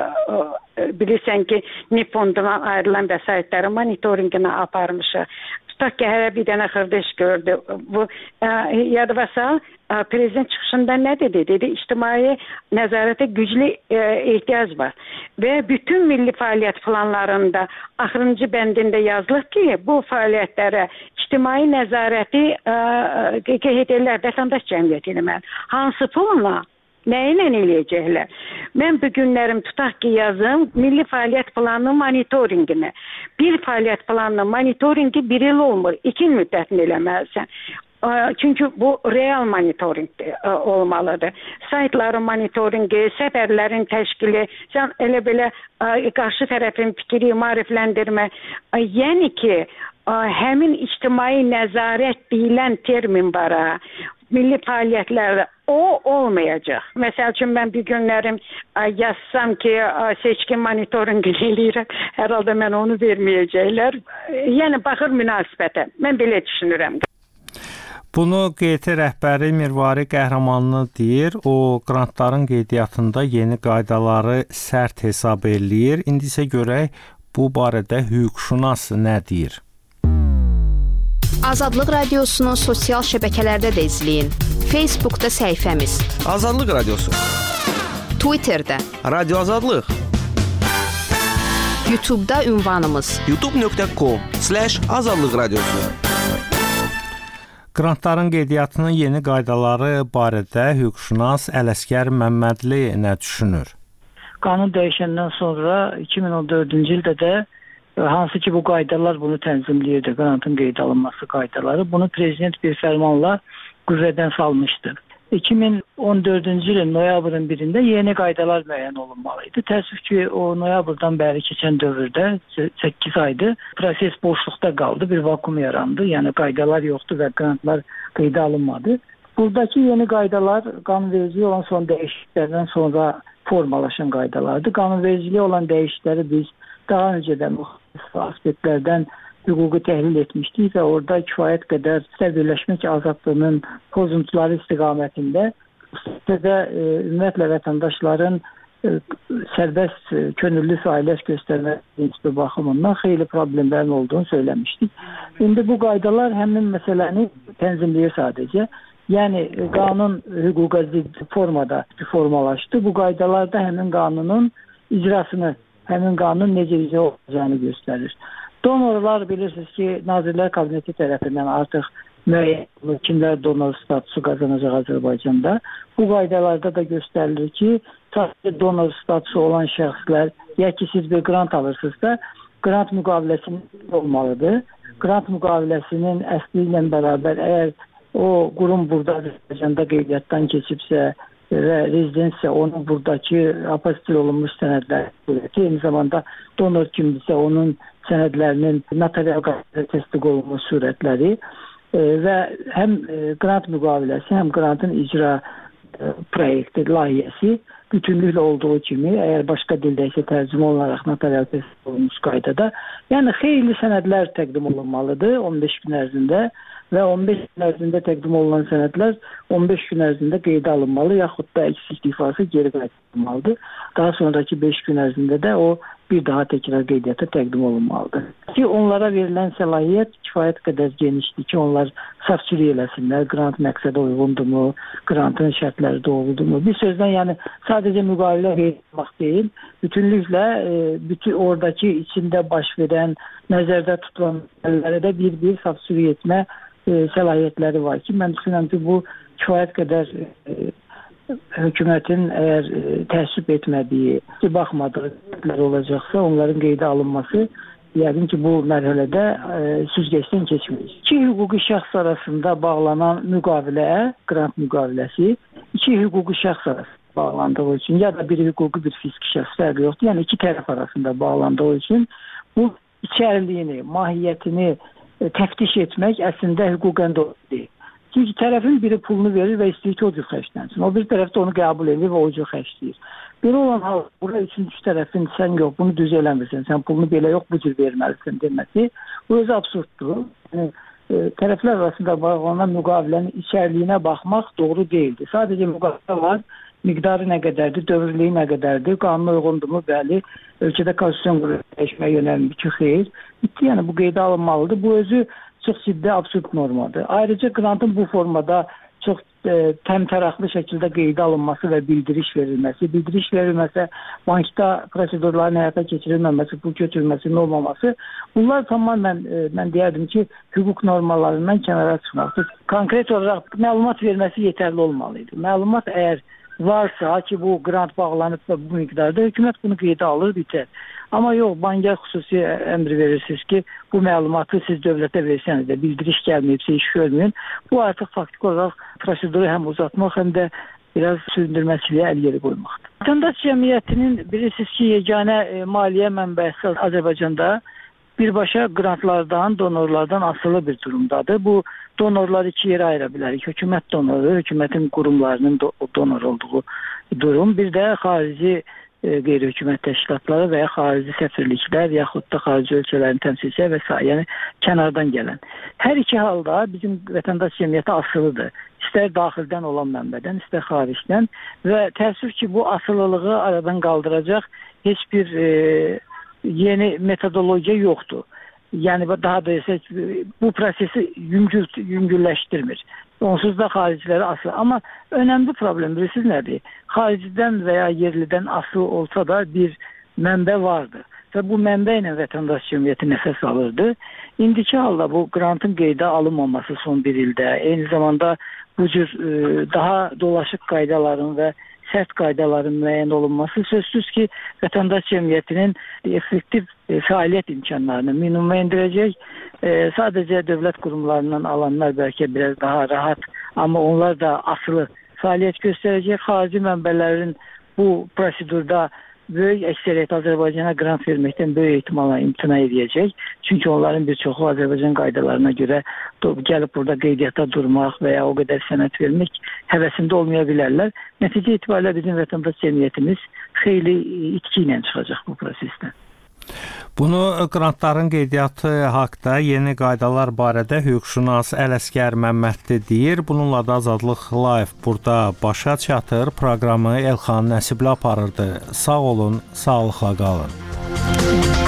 Bilirsən ki, NİP fondundan ayrılan vəsaitlərin monitorinqini aparmışıq. Tutaq ki, hər bir dənə xırda iş gördü. Bu, yadıva sal, prezident çıxışında nə dedi? Dedi, ictimai nəzarətə güclü ehtiyac var. Və bütün milli fəaliyyət planlarında axırıncı bəndində yazılır ki, bu fəaliyyətlərə ictimai nəzarəti QHT-lər, vətəndaş cəmiyyəti eləməli. Hansı pulla? Nə ilə eləyəcəklər? Mən bu günlərim tutaq ki, yazım milli fəaliyyət planının monitorinqini. Bir fəaliyyət planının monitorinqi 1 il olmur, 2 il müddətini eləməlisən. Çünki bu real monitorinq olmalıdır. Saytların monitorinqi, səfərlərin təşkili, sən elə belə qarşı tərəfin fikri, maarifləndirmə. Yəni ki, həmin ictimai nəzarət deyilən termin var, milli fəaliyyətlərdə o olmayacaq. Məsəl üçün, mən bir günlərim yazsam ki, seçkin monitorinqini eləyirəm, hər halda mən onu verməyəcəklər. Yəni, baxır münasibətə. Mən belə düşünürəm. Bunu QT rəhbəri Mirvari Qəhrəmanlı deyir. O, qrantların qeydiyyatında yeni qaydaları sərt hesab eləyir. İndi isə görək, bu barədə hüquqşünas nə deyir? Azadlıq Radiosunu sosial şəbəkələrdə də izləyin. Facebookda səhifəmiz Azadlıq Radiosu, Twitterdə Radio Azadlıq, YouTube'da ünvanımız youtube.com/azadlıq radiosu. Qrantların qeydiyyatının yeni qaydaları barədə hüquqşünas Ələsgər Məmmədli nə düşünür? Qanun dəyişəndən sonra 2014-cü ildə də hansı ki bu qaydalar bunu tənzimləyirdi, qrantın qeydə alınması qaydaları. Bunu prezident bir fərmanla qüvvədən salmışdı. 2014-cü ilin noyabrın 1-də yeni qaydalar müəyyən olunmalıydı. Təəssüf ki, o noyabrdan bəri keçən dövrdə 8 aydır proses boşluqda qaldı, bir vakum yarandı. Yəni qaydalar yoxdur və qrantlar qeydə alınmadı. Buradakı yeni qaydalar qanunvericiliyə olan son dəyişikliklərdən sonra formalaşan qaydalardır. Qanunvericiliyə olan dəyişiklikləri biz daha öncədən müxtəlif aspektlərdən hüququ təhlil etmişdik və orada kifayət qədər birləşmək azadlığının pozuntuları istiqamətində və ümumiyyətlə vətəndaşların sərbəst könüllü fəaliyyət göstərmə prinsipi baxımından xeyli problemlərin olduğunu söyləmişdik. İndi bu qaydalar həmin məsələni tənzimləyir sadəcə. Yəni qanun hüquqa zidd formada formalaşdı. Bu qaydalarda həmin qanunun icrasını, həmin qanun necə icra olacağını göstərir. Donorlar bilirsiniz ki, Nazirlər Kabineti tərəfindən artıq müəyyən kimlər donor statusu qazanacaq Azərbaycanda. Bu qaydalarda da göstərilir ki, sadəcə donor statusu olan şəxslər, ya ki siz bir qrant alırsınızsa, qrant müqaviləsinin olmalıdır. Qrant müqaviləsinin əsli ilə bərabər əgər o qurum burada Azərbaycanda qeydiyyatdan keçibsə və rezidensiya onun buradakı apostil olunmuş sənədləri, eyni zamanda donor kimdirsə onun sənədlərinin notarial qaydada təsdiq olunmuş surətləri və həm qrant müqaviləsi, həm qrantın icra proyekti, layihəsi bütünlüklə olduğu kimi, əgər başqa dildə isə tərcümə olunaraq notarial təsdiq olunmuş qaydada, yəni xeyli sənədlər təqdim olunmalıdır 15 gün ərzində və 15 gün ərzində təqdim olunan sənədlər 15 gün ərzində qeydə alınmalı, yaxud da eksik ifası geri qaytarılmalıdır. Daha sonraki 5 gün ərzində də o bir daha təkrar qeydiyyata təqdim olunmalıdır. Ki onlara verilən səlahiyyət kifayət qədər genişdir ki, onlar safçülük eləsinlər, qrant məqsədə uyğundurmu, qrantın şərtləri doğrudurmu. Bir sözdən, yəni sadəcə müqavilə verilmək deyil, bütünlüklə bütün oradakı içində baş verən, nəzərdə tutulan məsələlərə də bir safçülük etmə səlahiyyətləri var ki, mən düşünürəm ki, bu kifayət qədər hökumətin əgər təəssüb etmədiyi, ki, baxmadığı olacaqsa, onların qeydə alınması yəqin ki, bu mərhələdə süzgəcdən keçməyəcək. İki hüquqi şəxs arasında bağlanan müqaviləyə, qrant müqaviləsi, iki hüquqi şəxs arasında bağlandığı üçün, ya da bir hüquqi bir fiziki şəxs fərqi yoxdur, yəni iki tərəf arasında bağlandığı üçün bu içərliyini, mahiyyətini təftiş etmək əslində hüquqən doğru deyil. Çünki tərəfin biri pulunu verir və istəyir ki, o cür xərclənsin. O bir tərəf də onu qəbul edir və o cür xərcləyir. Belə olan hal, burada üçüncü tərəfin sən yox, bunu düz eləmirsən, sən pulunu belə yox, bu cür verməlisən deməsi, bu özü absurddur. Yəni, tərəflər arasında bağlanan müqavilənin içərliyinə baxmaq doğru deyildir. Sadəcə müqavilə var, miqdarı nə qədərdir, dövrlüyü nə qədərdir, qanuna uyğundurmu, bəli, ölkədə konstitusiyon dəyişməyə yönəlmir ki, xeyr. Bitti, yəni bu qeydə alınmalıdır. Bu özü çox ciddi absurd normadır. Ayrıca qrantın bu formada çox təmtəraqlı şəkildə qeydə alınması və bildiriş verilməsi, bankda prosedurların həyata keçirilməməsi, pul götürülməsinin olmaması, bunlar tamamən mən deyərdim ki, hüquq normalarından kənara çıxmaqdır. Konkret olaraq məlumat verməsi yetərli olmalıydı. Məlumat əgər varsa ki, bu qrant bağlanıb və bu miqdarda hökumət bunu qeydə alır, bitər. Amma yox, banka xüsusi əmr verirsiniz ki, bu məlumatı siz dövlətə versəniz də, bildiriş gəlməyibsə iş görməyin. Bu artıq faktik olaraq proseduru həm uzatmaq, həm də biraz süründürməçiliyə əl yeri qoymaqdır. Vətəndaş cəmiyyətinin bilirsiniz ki, yeganə maliyyə mənbəsi Azərbaycanda birbaşa qrantlardan, donorlardan asılı bir durumdadır. Bu donorlar iki yerə ayıra bilərik. Hökumət donoru, hökumətin qurumlarının donor olduğu durum. Bir də xarici qeyri-hökumət təşkilatları və ya xarici səfirliklər, yaxud da xarici ölkələrin təmsilçiləri və s. Yəni kənardan gələn. Hər iki halda bizim vətəndaş cəmiyyəti asılıdır. İstər daxildən olan mənbədən, istər xaricdən və təəssüf ki, bu asılılığı aradan qaldıracaq heç bir yeni metodologiya yoxdur. Yəni daha da desək, bu prosesi yüngülləşdirmir. Onsuz da xariciləri asılı. Amma önəmli problem bilirsiniz nədir? Xaricdən və ya yerlidən asılı olsa da bir mənbə vardı. Və bu mənbə ilə vətəndaş cəmiyyəti nəfəs alırdı. İndiki halda bu qrantın qeydə alınmaması son bir ildə, eyni zamanda bu cür daha dolaşıq qaydaların və sərt qaydaların müəyyən olunması sözsüz ki, vətəndaş cəmiyyətinin effektiv fəaliyyət imkanlarını minimuma endirəcək. Sadəcə dövlət qurumlarından alanlar bəlkə biraz daha rahat, amma onlar da asılı fəaliyyət göstərəcək. Xarici mənbələrin bu prosedurda böyük əksəriyyət Azərbaycana qrant verməkdən böyük ehtimalla imtina edəcək. Çünki onların bir çoxu Azərbaycan qaydalarına görə gəlib burada qeydiyyata durmaq və ya o qədər sənəd vermək həvəsində olmaya bilərlər. Nəticə itibarilə bizim vətəndaş cəmiyyətimiz xeyli itki ilə çıxacaq bu prosesdən. Bunu qrantların qeydiyyatı haqqında yeni qaydalar barədə hüquqşünas Ələsgər Məmmədli deyir. Bununla da Azadlıq Live burada başa çatır. Proqramı Elxan Nəsibli aparırdı. Sağ olun, sağlıqla qalın.